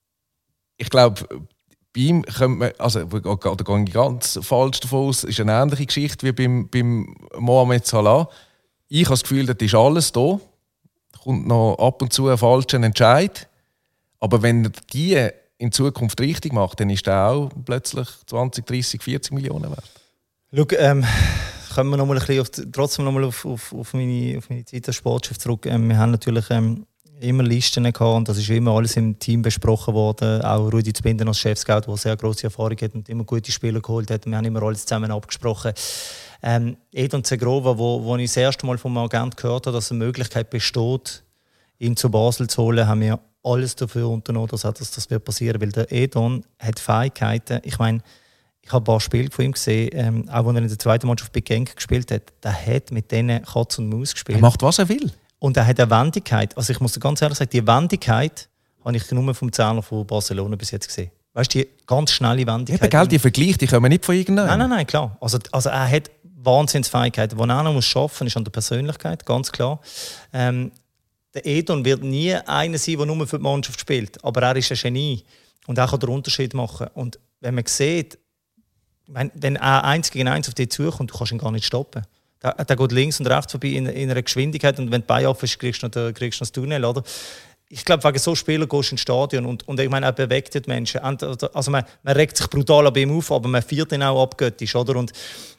ich glaube, bei ihm könnte man, also da gehe ich ganz falsch davon aus, ist eine ähnliche Geschichte wie beim, beim Mohamed Salah. Ich habe das Gefühl, das ist alles da. kommt noch ab und zu ein falscher Entscheid. Aber wenn er die in Zukunft richtig macht, dann ist der auch plötzlich zwanzig, dreißig, vierzig Millionen wert. Schau, ähm, kommen wir noch mal ein bisschen auf, trotzdem noch mal auf, auf, auf, meine, auf meine Zeit als Sportchef zurück. Ähm, wir haben natürlich ähm, immer Listen gehabt und das ist immer alles im Team besprochen worden. Auch Rudi Zbinden als Chef-Scout, der sehr grosse Erfahrung hat und immer gute Spieler geholt hat. Wir haben immer alles zusammen abgesprochen. Ähm, Edon Zegrova, wo, wo ich das erste Mal vom Agent gehört habe, dass eine Möglichkeit besteht, ihn zu Basel zu holen, haben wir alles dafür unternommen, dass das, das wird passieren. Weil der Edon hat Fähigkeiten. Ich meine, ich habe ein paar Spiele von ihm gesehen, ähm, auch als er in der zweiten Mannschaft bei Genk gespielt hat. Der hat mit denen Katz und Maus gespielt. Er macht, was er will. Und er hat eine Wendigkeit. Also ich muss dir ganz ehrlich sagen, die Wendigkeit habe ich nur vom Zehner von Barcelona bis jetzt gesehen. Weißt du, die ganz schnelle Wendigkeit. Eben, gell, die Vergleiche, die kommen nicht von irgendeinem. Nein, nein, nein, klar. Also, also er hat Wahnsinnsfähigkeiten. Was er noch muss arbeiten muss, ist an der Persönlichkeit, ganz klar. Ähm, der Edon wird nie einer sein, der nur für die Mannschaft spielt. Aber er ist ein Genie. Und er kann den Unterschied machen. Und wenn man sieht, wenn, wenn er eins gegen eins auf dich zukommt, du kannst ihn gar nicht stoppen. Der, der geht links und rechts vorbei in, in einer Geschwindigkeit. Und wenn du Bein offen ist, kriegst du noch, kriegst du noch das Tunnel. Oder? Ich glaube, wegen so Spielern gehst du ins Stadion. Und, und ich meine, er bewegt die Menschen. Also man, man regt sich brutal an ihm auf, aber man feiert ihn auch abgöttisch. Oder? Und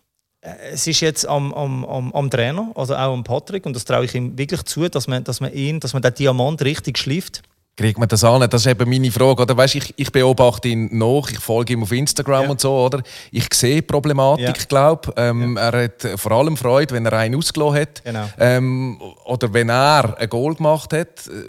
es ist jetzt am, am, am, am Trainer, also auch am Patrick, und das traue ich ihm wirklich zu, dass man, dass man ihn, dass man den Diamant richtig schleift. Kriegt man das an? Das ist eben meine Frage. Oder? Weißt, ich, ich beobachte ihn noch, ich folge ihm auf Instagram ja. und so. Oder? Ich sehe die Problematik, ja. glaube ähm, ja. Er hat vor allem Freude, wenn er einen ausgelassen hat. Genau. Ähm, oder wenn er ein Goal gemacht hat. Ja.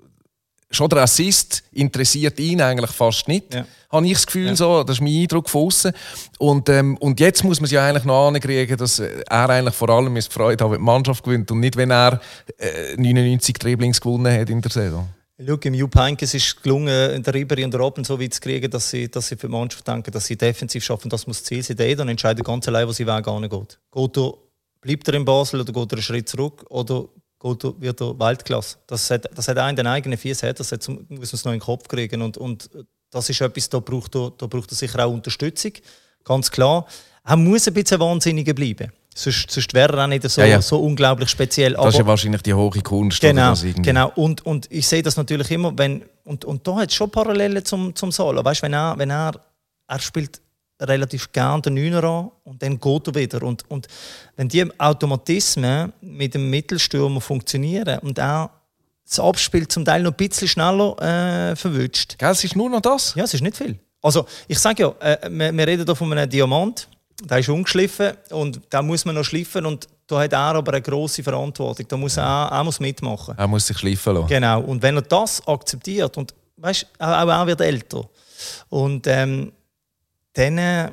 Schon der Assist interessiert ihn eigentlich fast nicht, ja. habe ich das Gefühl. Ja. So. Das ist mein Eindruck von außen. Und, ähm, und jetzt muss man es ja eigentlich noch ankriegen, dass er eigentlich vor allem Freude hat, wenn die Mannschaft gewinnt und nicht, wenn er äh, neunundneunzig Dribblings gewonnen hat in der Saison. Schau, im Jupp Heynckes ist es gelungen, der Ribéry und der Robben so weit zu kriegen, dass sie, dass sie für die Mannschaft denken, dass sie defensiv schaffen. Das muss das Ziel sein. Der dann entscheidet ganz allein, wo sie Weg geht. Geht er, bleibt er in Basel oder geht er einen Schritt zurück? Oder geht er, wird er Weltklasse? Das hat, das hat einen den eigenen Fies hat, das hat, muss man es noch in den Kopf kriegen. Und, und das ist etwas, da braucht, er, da braucht er sicher auch Unterstützung. Ganz klar. Er muss ein bisschen wahnsinniger bleiben. Sonst, sonst wäre er auch nicht so, ja, ja. so unglaublich speziell. Das ist ja wahrscheinlich die hohe Kunst. Genau, oder das genau. Und, und ich sehe das natürlich immer, wenn, und, und da hat es schon Parallelen zum, zum Solo. Weißt, wenn er, wenn er, er spielt relativ gerne den Neuner an und dann geht er wieder. Und, und wenn die Automatismen mit dem Mittelstürmer funktionieren und er das Abspiel zum Teil noch ein bisschen schneller äh, verwünscht. Gell, es ist nur noch das? Ja, es ist nicht viel. Also ich sage ja, äh, wir, wir reden hier von einem Diamant. Der ist ungeschliffen und da muss man noch schliffen und da hat er aber eine grosse Verantwortung. Da muss er, er muss mitmachen. Er muss sich schliffen lassen. Genau. Und wenn er das akzeptiert und weißt, auch er wird älter und ähm, dann äh,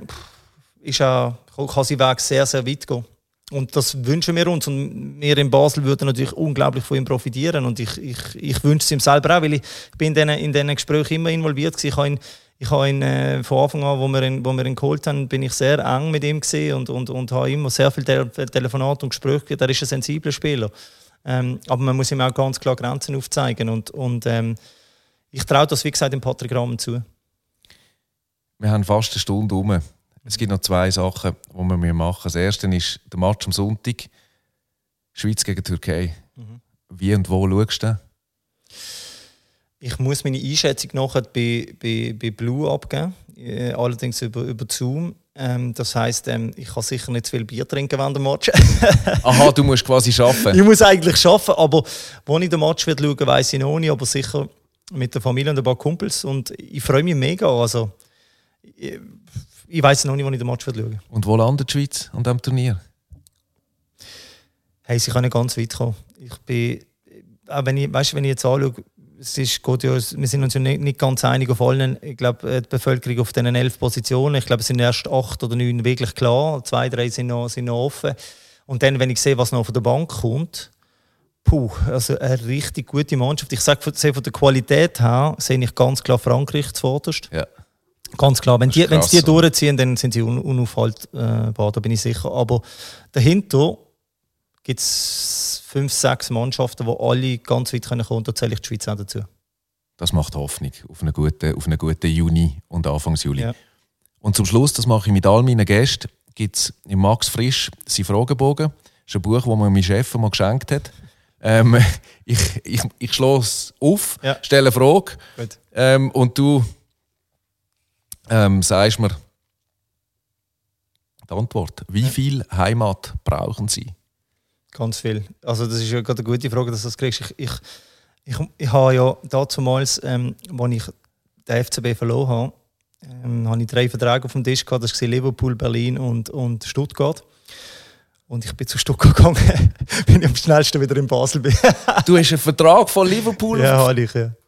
ist er, kann sein Weg sehr, sehr weit gehen. Und das wünschen wir uns. Und wir in Basel würden natürlich unglaublich von ihm profitieren. Und ich, ich, ich wünsche es ihm selber auch, weil ich bin in diesen, in diesen Gesprächen immer involviert war. Ich habe ihn, ich habe ihn äh, von Anfang an, wo wir ihn, wo wir ihn geholt haben, bin ich sehr eng mit ihm gewesen und, und, und habe immer sehr viele Te- Telefonate und Gespräche gehabt. Er ist ein sensibler Spieler. Ähm, aber man muss ihm auch ganz klar Grenzen aufzeigen. Und, und ähm, ich traue das, wie gesagt, dem Patrick Rahmen zu. Wir haben fast eine Stunde rum. Es gibt noch zwei Sachen, die wir machen müssen. Das erste ist der Match am Sonntag. Schweiz gegen Türkei. Mhm. Wie und wo schaust du? Ich muss meine Einschätzung nachher bei, bei, bei Blue abgeben. Äh, allerdings über, über Zoom. Ähm, das heisst, ähm, ich kann sicher nicht zu viel Bier trinken während dem Match. Aha, du musst quasi arbeiten. Ich muss eigentlich arbeiten, aber wo ich den Match schauen werde, weiss ich noch nicht. Aber sicher mit der Familie und ein paar Kumpels. Und ich freue mich mega. Also, ich, ich weiss noch nicht, wo ich den Match schauen werde. Und wo landet die Schweiz an diesem Turnier? Hey, sie können ganz weit kommen. Ich bin, auch wenn ich, weißt, wenn ich jetzt anschaue, es ist, geht ja, wir sind uns ja nicht, nicht ganz einig auf allen. Ich glaube, die Bevölkerung auf diesen elf Positionen, ich glaube, es sind erst acht oder neun wirklich klar. Zwei, drei sind noch, sind noch offen. Und dann, wenn ich sehe, was noch von der Bank kommt, puh, also eine richtig gute Mannschaft. Ich sage, von der Qualität her sehe ich ganz klar Frankreich zuvorderst. Ja. Ganz klar, wenn, die, wenn sie die durchziehen, dann sind sie un- unaufhaltbar, da bin ich sicher. Aber dahinter gibt es fünf, sechs Mannschaften, die alle ganz weit kommen können. Und da zähle ich die Schweiz auch dazu. Das macht Hoffnung auf einen guten, auf einen guten Juni und Anfangs Juli. Ja. Und zum Schluss, das mache ich mit all meinen Gästen, gibt es im Max Frisch seinen Fragebogen. Das ist ein Buch, das mir mein Chef mal geschenkt hat. Ähm, ich ich, ich schlage es auf, Ja. stelle eine Frage Gut. ähm, und du ähm, sagst mir die Antwort. Wie viel Heimat brauchen Sie? Ganz viel. Also das ist ja gerade eine gute Frage, dass du das kriegst. Ich, ich, ich, ich habe ja damals, ähm, als ich den F C B verloren habe, ähm, habe ich drei Verträge auf dem Tisch gehabt. Das war Liverpool, Berlin und, und Stuttgart. Und ich bin zu Stuttgart gegangen, wenn ich am schnellsten wieder in Basel bin. Du hast einen Vertrag von Liverpool? Ja, habe ich, ja.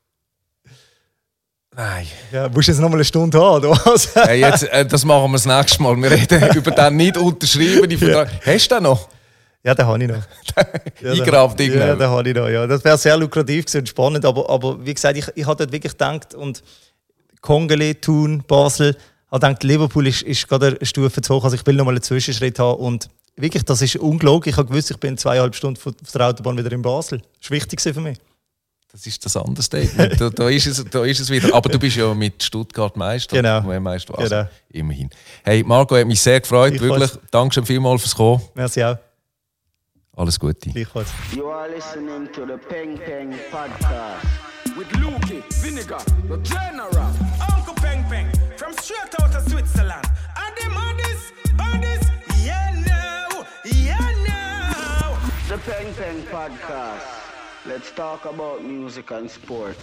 Nein. Ja, musst du jetzt noch mal eine Stunde haben, oder was? Hey, jetzt, äh, das machen wir das nächste Mal. Wir reden über den nicht unterschriebenen Vertrag. Ja. Hast du den noch? Ja, den habe ich noch. Eingerafft ja, irgendwann. ja, den habe ich noch. Ja. Das wäre sehr lukrativ gewesen und spannend, aber, aber wie gesagt, ich, ich habe dort wirklich gedacht, und Kongele, Thun, Basel, ich habe gedacht, Liverpool ist, ist gerade eine Stufe zu hoch, also ich will noch mal einen Zwischenschritt haben und wirklich, das ist ungelogen. Ich habe gewusst, ich bin zweieinhalb Stunden von der Autobahn wieder in Basel. Das war wichtig für mich. Das ist das Understatement. da, da, ist es, da ist es wieder. Aber du bist ja mit Stuttgart Meister. Genau. Meister also Genau. Immerhin. Hey, Marco, hat mich sehr gefreut. Ich Wirklich. weiß. Danke schon vielmals fürs Kommen. Merci auch. Alles Gute. Gleichfalls. You are listening to the Peng Peng Podcast. With Lukey, Vinegar, the General. Uncle Peng Peng, from straight out of Switzerland. And them on this, on this, yeah now, yeah now. The Peng Peng Podcast. Let's talk about music and sports.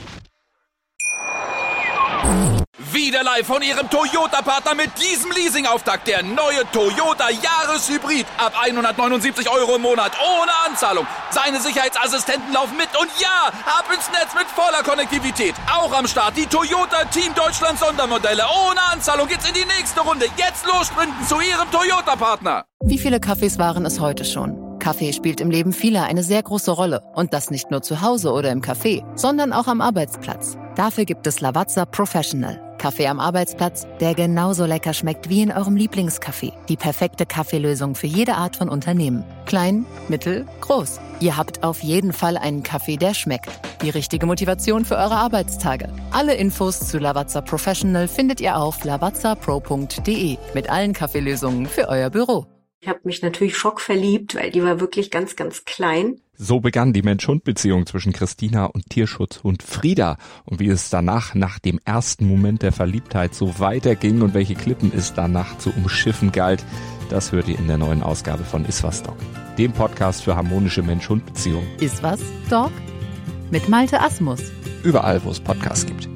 Wieder live von Ihrem Toyota-Partner mit diesem Leasing-Auftakt. Der neue Toyota Jahreshybrid. Ab hundertneunundsiebzig Euro im Monat. Ohne Anzahlung. Seine Sicherheitsassistenten laufen mit. Und ja, ab ins Netz mit voller Konnektivität. Auch am Start die Toyota Team Deutschland Sondermodelle. Ohne Anzahlung geht's in die nächste Runde. Jetzt los sprinten zu Ihrem Toyota-Partner. Wie viele Kaffees waren es heute schon? Kaffee spielt im Leben vieler eine sehr große Rolle. Und das nicht nur zu Hause oder im Café, sondern auch am Arbeitsplatz. Dafür gibt es Lavazza Professional. Kaffee am Arbeitsplatz, der genauso lecker schmeckt wie in eurem Lieblingscafé. Die perfekte Kaffeelösung für jede Art von Unternehmen. Klein, mittel, groß. Ihr habt auf jeden Fall einen Kaffee, der schmeckt. Die richtige Motivation für eure Arbeitstage. Alle Infos zu Lavazza Professional findet ihr auf lavazza pro punkt de mit allen Kaffeelösungen für euer Büro. Ich habe mich natürlich schockverliebt, weil die war wirklich ganz, ganz klein. So begann die Mensch-Hund-Beziehung zwischen Christina und Tierschutzhund Frieda. Und wie es danach, nach dem ersten Moment der Verliebtheit, so weiterging und welche Klippen es danach zu umschiffen galt, das hört ihr in der neuen Ausgabe von Iswas Dog, dem Podcast für harmonische Mensch-Hund-Beziehungen. Iswas Dog? Mit Malte Asmus. Überall, wo es Podcasts gibt.